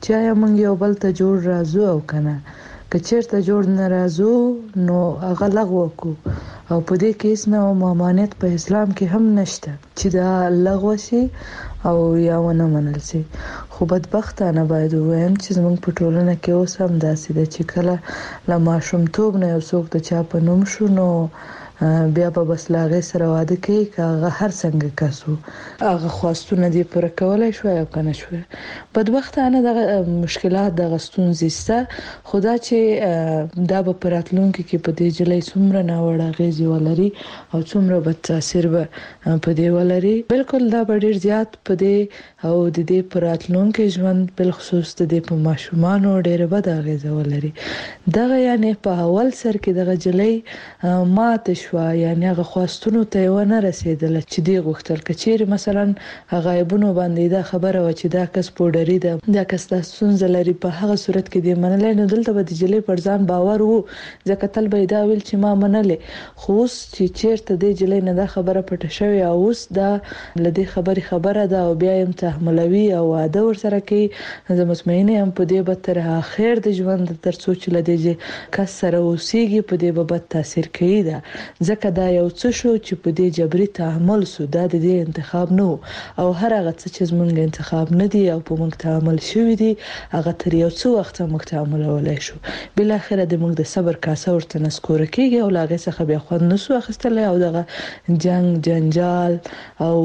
چې موږ یو بل ته جوړ راځو او کنه که چیرته جوړ نه راځو نو هغه لغوه کو او په دې کې اسنه او ممانعت په اسلام کې هم نشته چې دا لغوه شي او یا ونه منل شي. خو بدبختانه باید وایم چې زموږ په ټولنه کې اوس هم داسې ده چې کله لا ماشومتوب نه یو څوک د چا په نوم شو نو بیا په بسلاغه سره واده کوي کاغه هر څنګه کاسو هغه خواستونه دی پر کولای شو یا کنه شو. بدبختانه د مشکلات د غستون زیسته خدا چې دا په پراتلونکو کې په دې جلې څومره ناوړه غیزي ولري او څومره بد تاثیر به په دې ولري بالکل دا ډیر زیات په دې او د دې پراتلونکو ژوند بل خصوص د دې په ماشومان ډیر بد غیزه ولري. دغه یعنی په اول سر کې دغه جلې ماته شو یعنی هغه خواستونو ته ونه رسیدل چې دی غوښتل کچېر مثلا غایبونو باندې دا خبره و چې دا کس پوډری ده دا کس تاسو لري په هغه صورت کې دی منل نه دلته به د جلې پر ځان باور وو ځکه تل به دا ویل چې ما منلې خو چې چیرته دی جلې نه دا خبره پټه شوی او اوس دا لدی خبره ده او بیا هم تحملوي او واده ور سره کوي زه مطمئنه یم په دې به تر اخر د ژوند تر څو چې لدی کس سره اوسېږي په دې به بد تاثیر کوي دا ځکه دا یو څه شو چې په دې جبري تحمل سو دا د دې انتخاب نه او هر هغه څه چې زمونږ انتخاب نه دی او په موږ تعامل شوی دی هغه تر یو څو وخت موږ تعامل ولای شو بل اخره د موږ د صبر کاسه ورته نسکور کیږي او لاغه څخه بیا خو نسو اخستل او دغه جنگ جنجال او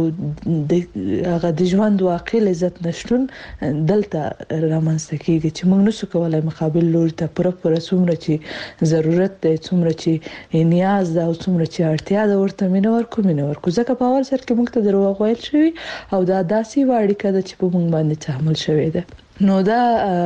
هغه د ژوند واقع عزت نشټون دلته رامنځته کیږي چې موږ نسو کولای مقابل لور ته پر څومره چې ضرورت دی څومره چې نیاز ده او څومره چې اړتیا ده ورته مینه ورکو ځکه په اول سر کې موږ ته دروغ ویل شوی او دا داسې واړی کده چې په موږ باندې تحمل شوی ده نو دا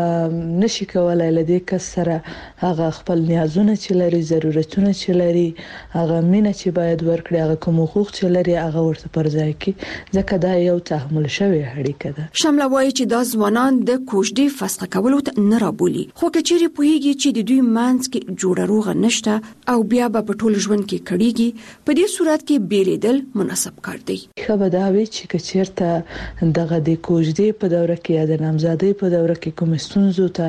نشي کولای لدې کس سره هغه خپل نیازونه چې لري ضرورتونه چې لري هغه مینه چې باید ورکړي هغه کوم حقوق چې لري هغه ورته پر ځای کړي ځکه دا یو تحمل شوی اړیکه ده. شامله وایي چې دا ځوانان د کوژدې فسخ کولو ته نه رابولي خو کچېری پوهیږي چې د دوی منځ کې جوړه روغه نشته او بیا به په ټول ژوند کې کړيږي په دې صورت کې بیلیدل مناسب کار دی. خبر دا وی چې کچېرته دغه د کوژدې په دوره کې د نامزادۍ په دوره کې کوم ستونزو ته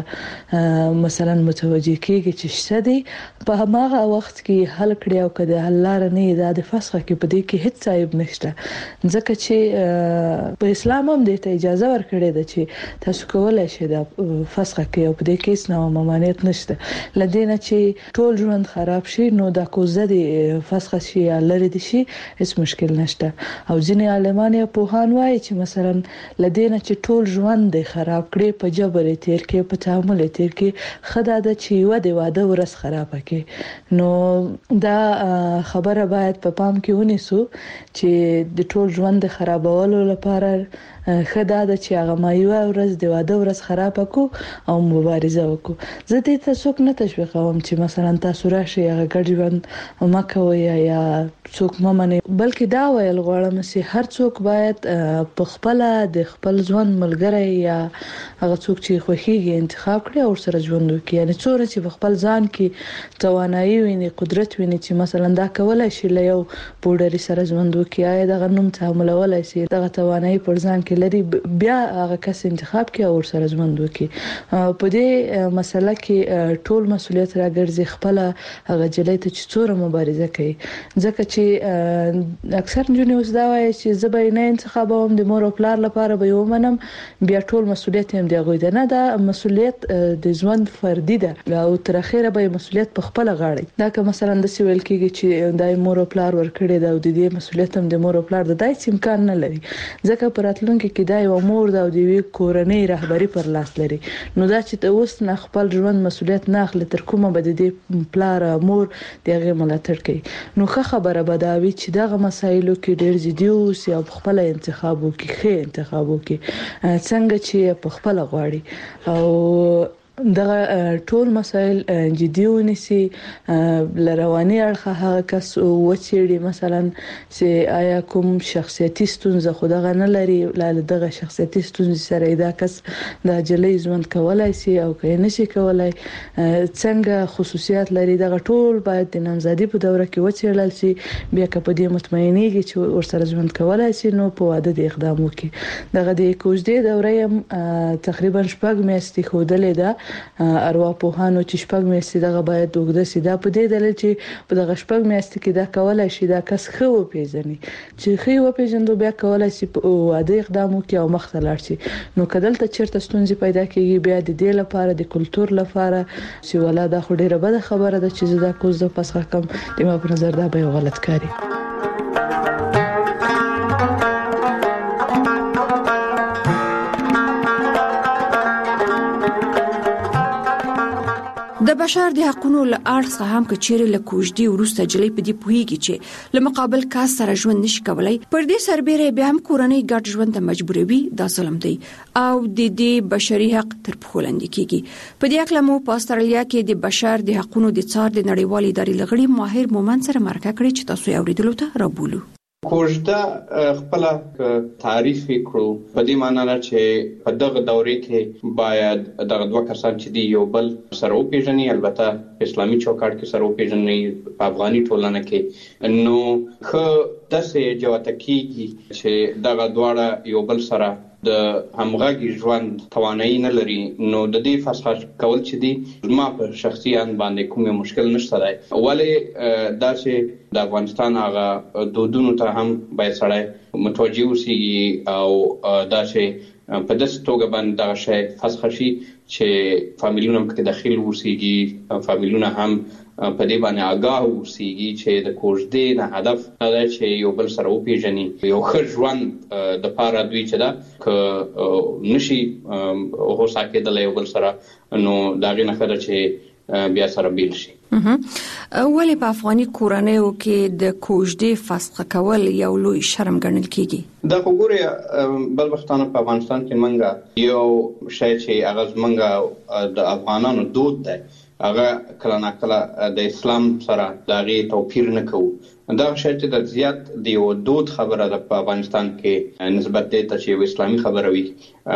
مثلا متوجه کېږي چې شته دي په هغه وخت کې حل کړی او کده حل لار نه د فسخ کې په دې کې هیڅ عیب نشته ځکه چې په اسلام هم د اجازه ورکړې ده چې تاسو کولای شئ د فسخ کې او په دې کې هیڅ ممانعت نشته لدینه چې ټول ژوند خراب شي نو د کوزه د فسخ شي یا لري دي شي هیڅ مشکل نشته او ځینې عالمان یا پوهان وایي چې مثلا لدینه چې ټول ژوند خراب کړي په جبر تیر کې په تعامل تیر کې خدای د چې و د واده ورس خراب کړي نو دا خبره باید په پام کې ونیسو چې د ټول ژوند خرابولو لپاره خدای د چې هغه مایو ورځ د واده ورځ خراب کو او مبارزه وکړو زه دې ته څوک نه تشویقوم چې مثلا تاسو راشي هغه ګډ ژوند مکوي یا څوک ممنه بلکې دا ویل غواړم چې هر څوک باید په خپل د خپل ژوند ملګری یا هغه څوک چې خوښیږي انتخاب کړي او سره ژوند وکړي یعنی څوره چې خپل ځان کې توانایي ویني قدرت ویني چې مثلا دا کولای شي له یو پوډری سره ژوند وکړي دا غنوم تعامل ولای شي دا توانایي پر ځان کې لري بیا هغه کس انتخاب کړي او سره ژوند وکړي په دې مسله کې ټول مسولیت راګرځي خپل هغه جلې ته چې څوره مبارزه کوي ځکه چې اکثر جنې اوس دا وایي چې زه به نه انتخابوم د مور او پلار لپاره به ومنم بیا ټول مسولیت هم دی غوډه نه دا مسولیت د ژوند فردي ده او تر اخره به مسولیت په خپل غاړه دا که مثلا د سویل کېږي چې د مور او پلار ورکړي دا د دې مسولیت هم د مور او پلار د دای امکان نه لري ځکه پراتلونکو کې دا یو مور دا د وی کورنۍ رهبری پر لاس لري نو دا چې اوس نه خپل ژوند مسولیت نه اخلي تر کومه به د پلار مور دغه ملاتړ کوي نو خبره به دا وی چې دغه مسایلو کې ډیر جدي اوسي او خپل انتخاب وکړي څنګه چې په خپل غواړي او دغه ټول مسایل جدي ونیسي لرواني اړخه هغه کس وچېړي مثلا چې آیا کوم شخصیتي ستونزه خدغه نه لري دغه شخصیتي ستونزې سره دا کس د جلې ژوند کولای شي او که نشي کولای څنګه خصوصیات لري دغه ټول باید د نامزادي په دوره کې وچېړل شي بیا که په دې مطمئنېږي چې ورسره ژوند کولای شي نو په واده د اقدام وکړي دغه د کوژدې دوره تقریبا 6 میاشتې خودلې ده ارواپوهانو چې 6 میاشتې دغه باید وګړه سیده په دې دلیل چې په دغه 6 میاشتې کې دا کولای شي دا کس خو پیژني چې خو پیژندو بیا کولای شي په واده اقدام وکړي او مخ ته لاړ شي نو کدلته چیرته ستونزې پیدا کیږي بیا د دې لپاره د کلچر لپاره چې ولاده خو ډیره بده خبره ده چې دا کوز د پسخه کم د ما په نظر دا به غلط کاری د بشر د حقوقو له اړخه هم کچېره له کوژدي ورسته جلې په دې پوهیږي چې له مقابل کاس سره ژوند نشي کولای پر دې سربېره بیا هم کورنۍ ګډ ژوند ته مجبوروي دا ظلم دی او د دې بشري حق تر پښو لاندې کیږي په دې اړه مو په استرالیا کې د بشر د حقوقو د څار د نړیوالې ادارې لغړي ماهر مومن سره مرکه کړې چې تاسو یې اوریدلو ته رابولو کوژده خپل تعریف وکړو په دې معنی نه چې په دغه دورې کې باید دغه دوه کسان چې دی یو بل سره وپیژني البته اسلامي چوکاټ کې سره وپیژني په افغاني ټولنه کې نو خو داسې جوته کیږي چې دغه دواړه یو بل سره د همغږي ژوند توانایي نه لري نو د دې فسخ کول چې دی ما په شخصي ان باندې کوم مشکل نشته دی ولی دا چې د افغانستان هغه دودونو ته هم باید سره متوجه اوسي او دا چې په داسې توګه باندې دا شی فسخ شي چې فامیلونه هم کې داخل اوسيږي فامیلونه هم په دې باندې آگاه اوسيږي چې د کوژدې نه هدف دا چې یو بل سره وپیژني یو ښه ژوند د پاره دوی چې دا ک نشي هوسا کېدل یو بل سره نو دا غي نه خبره چې بیا سره بیل شي ولې په افغاني کورنیو کې د کوژدې فسخ کول یو لوی شرم ګڼل کیږي دا وګوره بل وختانه په افغانستان کې منګه یو شی چې هغه منګه د افغانانو دود دی هغه کله ناکله د اسلام سره دغه توپیر نه کوي دا شی چې د زیات دی او دود خبره ده په افغانستان کې نسبت ته چې اسلامي خبره وي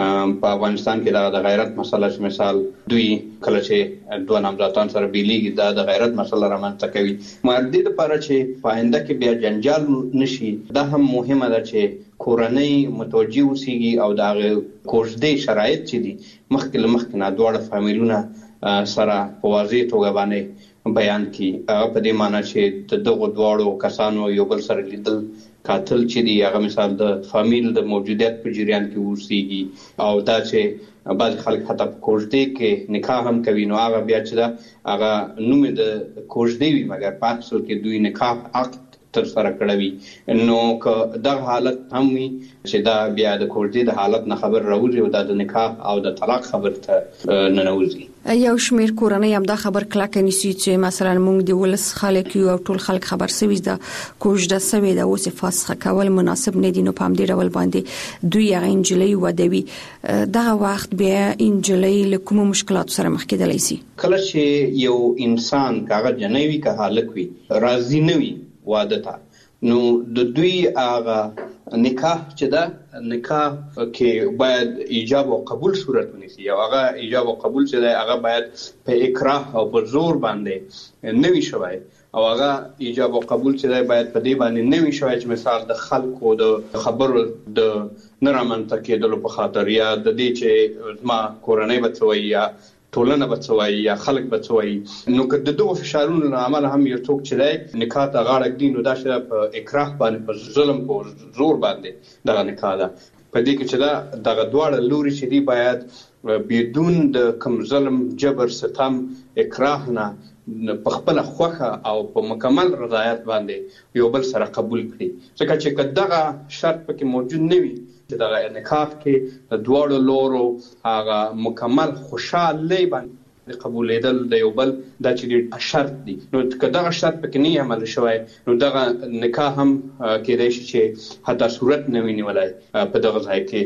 په افغانستان کې د غیرت مسله مثال دوی کله چې دوه نامزادان سره بیلیږي دا د غیرت مسله رامنځته کوي مردي لپاره چې پاینده کې بیا جنجال نشي دا هم مهمه ده چې کورنۍ متوجي اوسيږي او د کوژدې شرایط چې دي مخکې نه دواړه فامیلونه سره په واضح توګه باندې بیان کی په دې معنی چې د دغه دواړو کسانو یو بل سره لیدل قاتل چې دی هغه مثال د فامیل د موجودیت په جریان کې اوسېږي او دا چې بعض خلک حتی په کوژدې کې نکاح هم کوي نو هغه بیا چې دا هغه نوم د کوژدې وي مګر په اصل کې دوی نکاح عقد تر سره کړوي نو که دا حالت هم وي چې دا بیا د کوژدې د حالت نه خبر راوځي او د نکاح او د طلاق خبر ته نه نوځي یو شمیر کورنۍ هم دا خبر کلک نیسي چې مثلا موږ د ولس خلک یو ټول خلک خبر سوي دا کوژده سوي دا اوس فسخ کول مناسب نه دي نو په همدې ډول باندې دوی انجلۍ ودوي دا وخت بیا انجلۍ له کوم مشکلات سره مخ کېدلی شي کله چې یو انسان کاغه جنوي که حالک وي راضي نه وي واده ته نو د دوی هغه نکاح چې دا نکاح کې باید ایجاب او قبول صورت ونیسي او هغه ایجاب او قبول چې دا هغه باید په اکراه او په زور باندې نه وي شوی او هغه ایجاب او قبول چې دا باید په دې باندې نه وي شوی چې مثال د خلکو د خبرو د نرامنځته کېدلو په خاطر یا د دې چې ما کورنۍ بچوي یا ټولنه بچوي یا خلک بچوي نو که د دوه فشارونو عمل هم یو څوک چې نکاح ته غاړه ږدي نو دا چې په اکراه باندې په ظلم په زور باندې دا نکاح ده په دې کې چې دغه دواړه لوري چې دی باید بدون د کوم ظلم جبر ستم اکراه نه په خپل خوخه او په مکمل رضایت باندې یو بل سره قبول کړي ځکه چې دغه شرط پکې موجود نه وي چې دغه نکاح کې د دواړو لورو هغه مکمل خوشاله باندې قبولېدل د یو بل د چې شرط دي نو که دغه شرط پکې نه عمل شوی نو دغه نکاح هم کېدای شي چې حتی صورت نه ویني ولای په دغه ځای کې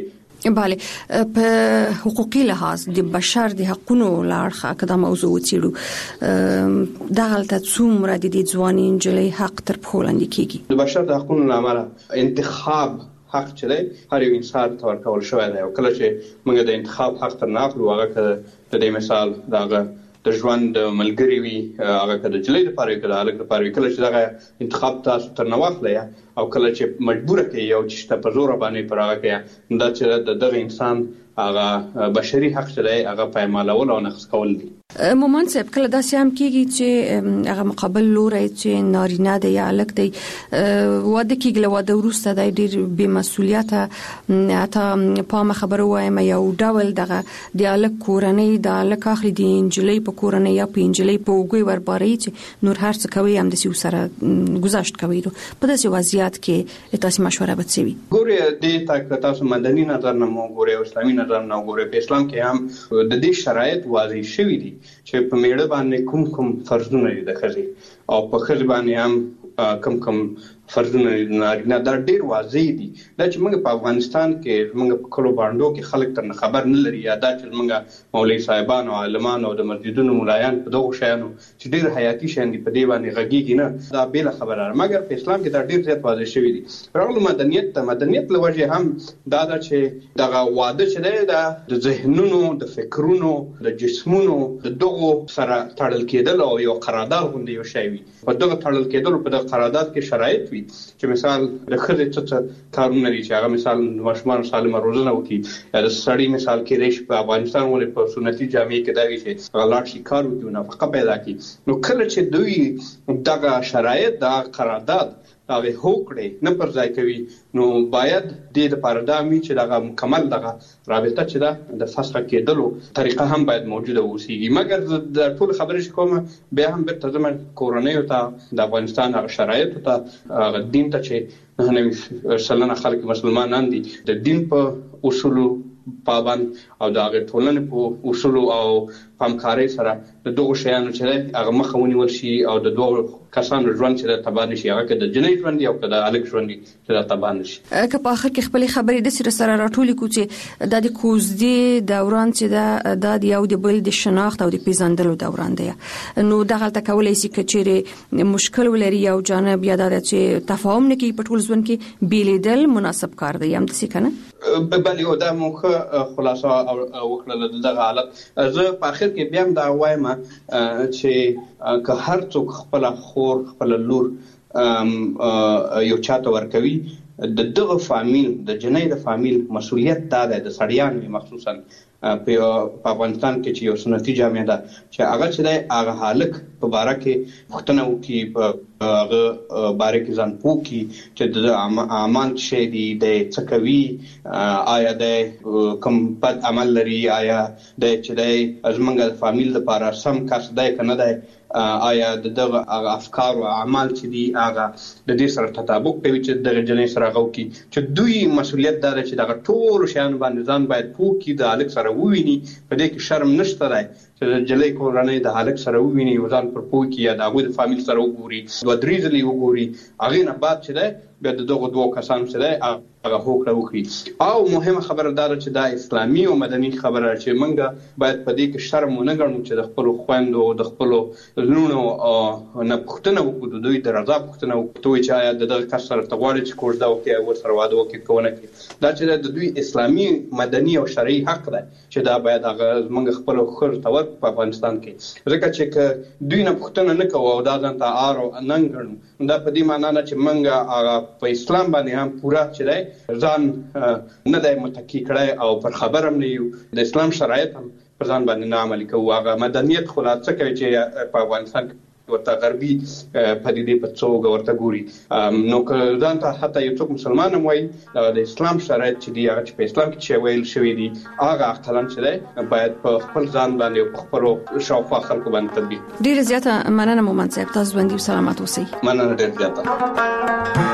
bale په حقوقي لحاظ د بشر د حقوقو لارخه کدا موضوع وڅېړو دا غلطه څومره د دې ځواني انجلۍ حق تر پخولاندې کیږي. د بشر د حقوقو لامل انتخاب حق چې دی هر یو انسان ته ورکول شوی دی او کله چې موږ د انتخاب حق تر نه اخلو هغه د دې مثال دغه د ژوند ملګری وي هغه کله جلې لپاره کله الګ لپاره کله چې دغه انتخاب تاسو تر نه واخلئ او کله چې مجبور کړي او چې په زور باندې پراغه کوي دا چې دغه انسان هغه بشري حق دی هغه پایمالول او نقض کول دي. مومن صاحب کله داسې هم کیږي چې هغه مقابل لوري چې نارینه دی یا الګ دی واده کیږي واده ورسته دی ډیر بې مسؤلیت اته په خبرو وایم یو ډول دغه د الګ کورنۍ د الګ اخلي د انجلۍ په کورنۍ یا په انجلۍ په وګي ورباري چې نور هر څه کوي هم د سیو سره گذاشت کوي په داسې وضعیت کې تاسو مشوره وڅوي. ګوره د تاسو مدني نظر نه مو ګوره او اسلامي نظر نه ګوره په اسلام کې هم د دې شرایط واضح شوي دي چې په میړه باندې کوم فرضونه دي د ښځې او په ښځې باندې هم کوم فرضونه نارینه دا ډیر واضح دي دا چې موږ په افغانستان کې موږ په کلو باندې کې خلک تر خبر نه لري یا دا چې موږ مولوی صاحبان او عالمان او د مسجدونو مولایان په دغه شیانو چې ډیر حیاتي شین دي په دې باندې غږیږي نه دا بیل خبره مګر په اسلام کې دا ډیر زیات واضح شوی دي. رغم مدنیت لوجه هم دا چې دغه واده چې دی دا د ذهنونو د فکرونو د جسمونو د دغه سره تړل کېدل او یو قرارداد غوندي یو شی وي په دغه تړل کېدل په دغه قرارداد کې شرایط وي چې مثال د ښځې څه کارونه دي چې هغه مثال د ماشومان سالمه روزنه وکړي یا د سړي مثال کې ریش په افغانستان ولې په سنتي جامع کې دا وی چې هغه لاړ شي کار وکړي نفقه پیدا کړي نو کله چې دوی دغه شرایط د قرارداد هغه هوکړي نه پر ځای کوي نو باید د لپاره دا می چې دغه مکمل دغه رابطه چې دا د فسخ کېدلو طریقه هم باید موجوده ووسیږي مګر د ټول خبرې چې کومه بیا هم به ترجمه کورنۍ ته د افغانستان هغه شرایط ته دین ته چې نه سلنه خلک مسلمانان دي د دین په اصولو پابند او د هغه ټولنې په اصول او همکارۍ سره د دغه شیانو چې هغه مخاوني ورشي او د دوه کسانو ژوند چې تبان شي هغه د جنۍ ژوند او د الګ ژوند چې تبان شي. که په اخر کې خپل خبرې د سره راټولې کو چې د کوزدي دوران چې د یو د بل د شناخت او د پیژندلو دوران دی نو دغه تکولای شي کچېره مشکل ولري او جانب یا د چې تفاهم نه کوي په ټول ژوند کې بیلیدل مناسب کار دی هم څه کنه بل یو د موخه خلاصه وکړه دغه حالت زه په اخر کې بیا دا وایم چې که هر څوک خپل خور خپل لور یو چاته ورکوي د دغه فامیل د جنۍ د فامیل مسؤلیت دا ده د سړیانو مخصوصا په افغانستان کې چې یو سنتي جامع ده چې هغه چې د هغه حالک په باره کې پوښتنه وکړي په هغه باره کې ځان پوښتي چې د اعمال شي دي د څه کوي آیا د کوم بد عمل لري آیا د چې د ازمنګ فامیل لپاره سم کس دی کنه دی آیا دغه افکار او اعمال چې دي هغه د دې سره تطابق کوي چې د جنۍ سره غو کی چې دوی مسؤلیت دار چې دغه ټول شیان باندې ځان باید پوکي د الک سره وویني په دې کې شرم نشته دی چې د جلې کورنۍ د الک سره وویني او ځان پر پوکي یا د هغه فامیل سره وګوري دوه درې ځلې وګوري هغه نه بعد چې دی بیا د دغه دوه کسانو سره هغه هوکړه وکړي او مهمه خبره دا ده چې دا اسلامي او مدني خبره چې موږ باید په دې کې شرم ونه ګڼو چې د خپل خويندو د خپل لونو نه پښتنه وکړو دوی د رضا پښتنه وکړو چې آیا دغه کس سره تغواړي چې کوژدا وکړي او سره واده وکړي کوونه کې دا چې د دوی اسلامي مدني او شرعي حق ده چې دا باید هغه موږ خپل خور تور په افغانستان کې ځکه چې دوی نه پښتنه نه کوو او دا ځان ته آرو نن ګڼو دا په دې معنی نه چې موږ هغه په اسلام باندې هم پورا چې دی ځان نه دی متکی کړی او پر خبر هم نه یو د اسلام شرایط هم پر ځان باندې نه عملي کوو هغه مدنیت خلاصه کوي چې په افغانستان ورته غربي پدیدې په څوګه ورته ګوري نو که ځان ته حتی یو څوک مسلمان هم وایي د اسلام شرایط چې دی هغه چې په اسلام کې چې ویل شوی دي هغه عقلاً چې دی باید په خپل ځان باندې او په خپلو شاوخوا خلکو باندې تطبیق. ډېره زیاته مننه مومن صاحب تاسو باندې سلامات اوسئ. مننه ډېر زیاته.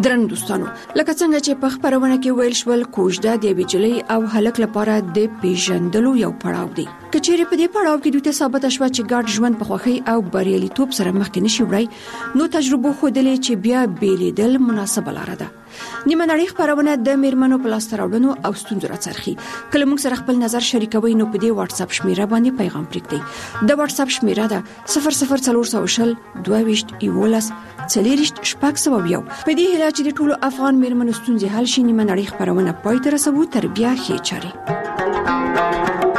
درنو دوستانو لکه څنګه چې په خبرونه کې ویل شول کوژده د بجلی او هلک لپاره د پیژندلو یو پړاو دی کچېرې په دې پړاو کې دوی ته ثابت شوه چې ګډ ژوند په خوښۍ او بریالیتوب سره مخکې نشي وړي نو تجربه ښودلې چې بیا بیلیدل مناسبه لاره ده نیمه نړۍ خبرونه د میرمنو په لاس راوړنو او ستونزو راڅرخي کله موږ سره خپل نظر شریکوي نو په دې واتس اپ شمیره باندې پیغام پریږدئ د واتس اپ شمیره ده 00400 22 11 40 شپږ سو یو په دې هله چې د ټولو افغان میرمنو ستونزې حل شي نیمه نړۍ خبرونه پای ته رسوي تر بیا ښه چاري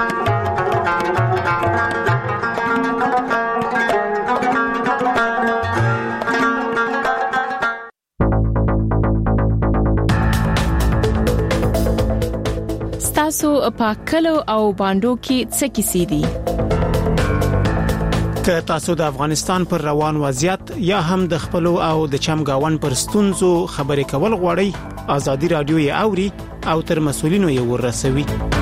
تاسو په کلو او باندو کې څه کیسې دي که تاسو د افغانستان پر روان وضعیت یا هم د خپل او د چمګاون پر ستونزو خبرې کول غواړئ ازادي رادیو یې اوري او تر مسولینو یې ورسوي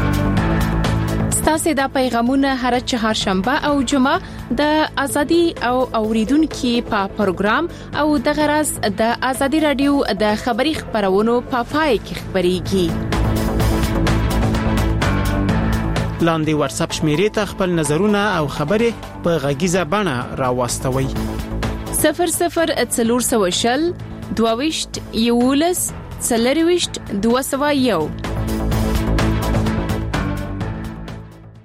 تاسو دا پیغامونه هر چهارشنبه او جمعه د ازادي او اوریدونکو په پروګرام او د غرض د ازادي رادیو د خبري خبرونو په پای کې خبريږي لاندې واتس اپ شمیرې ته خپل نظرونه او خبرې په غږیزه بڼه راوستوي 00 22 11 201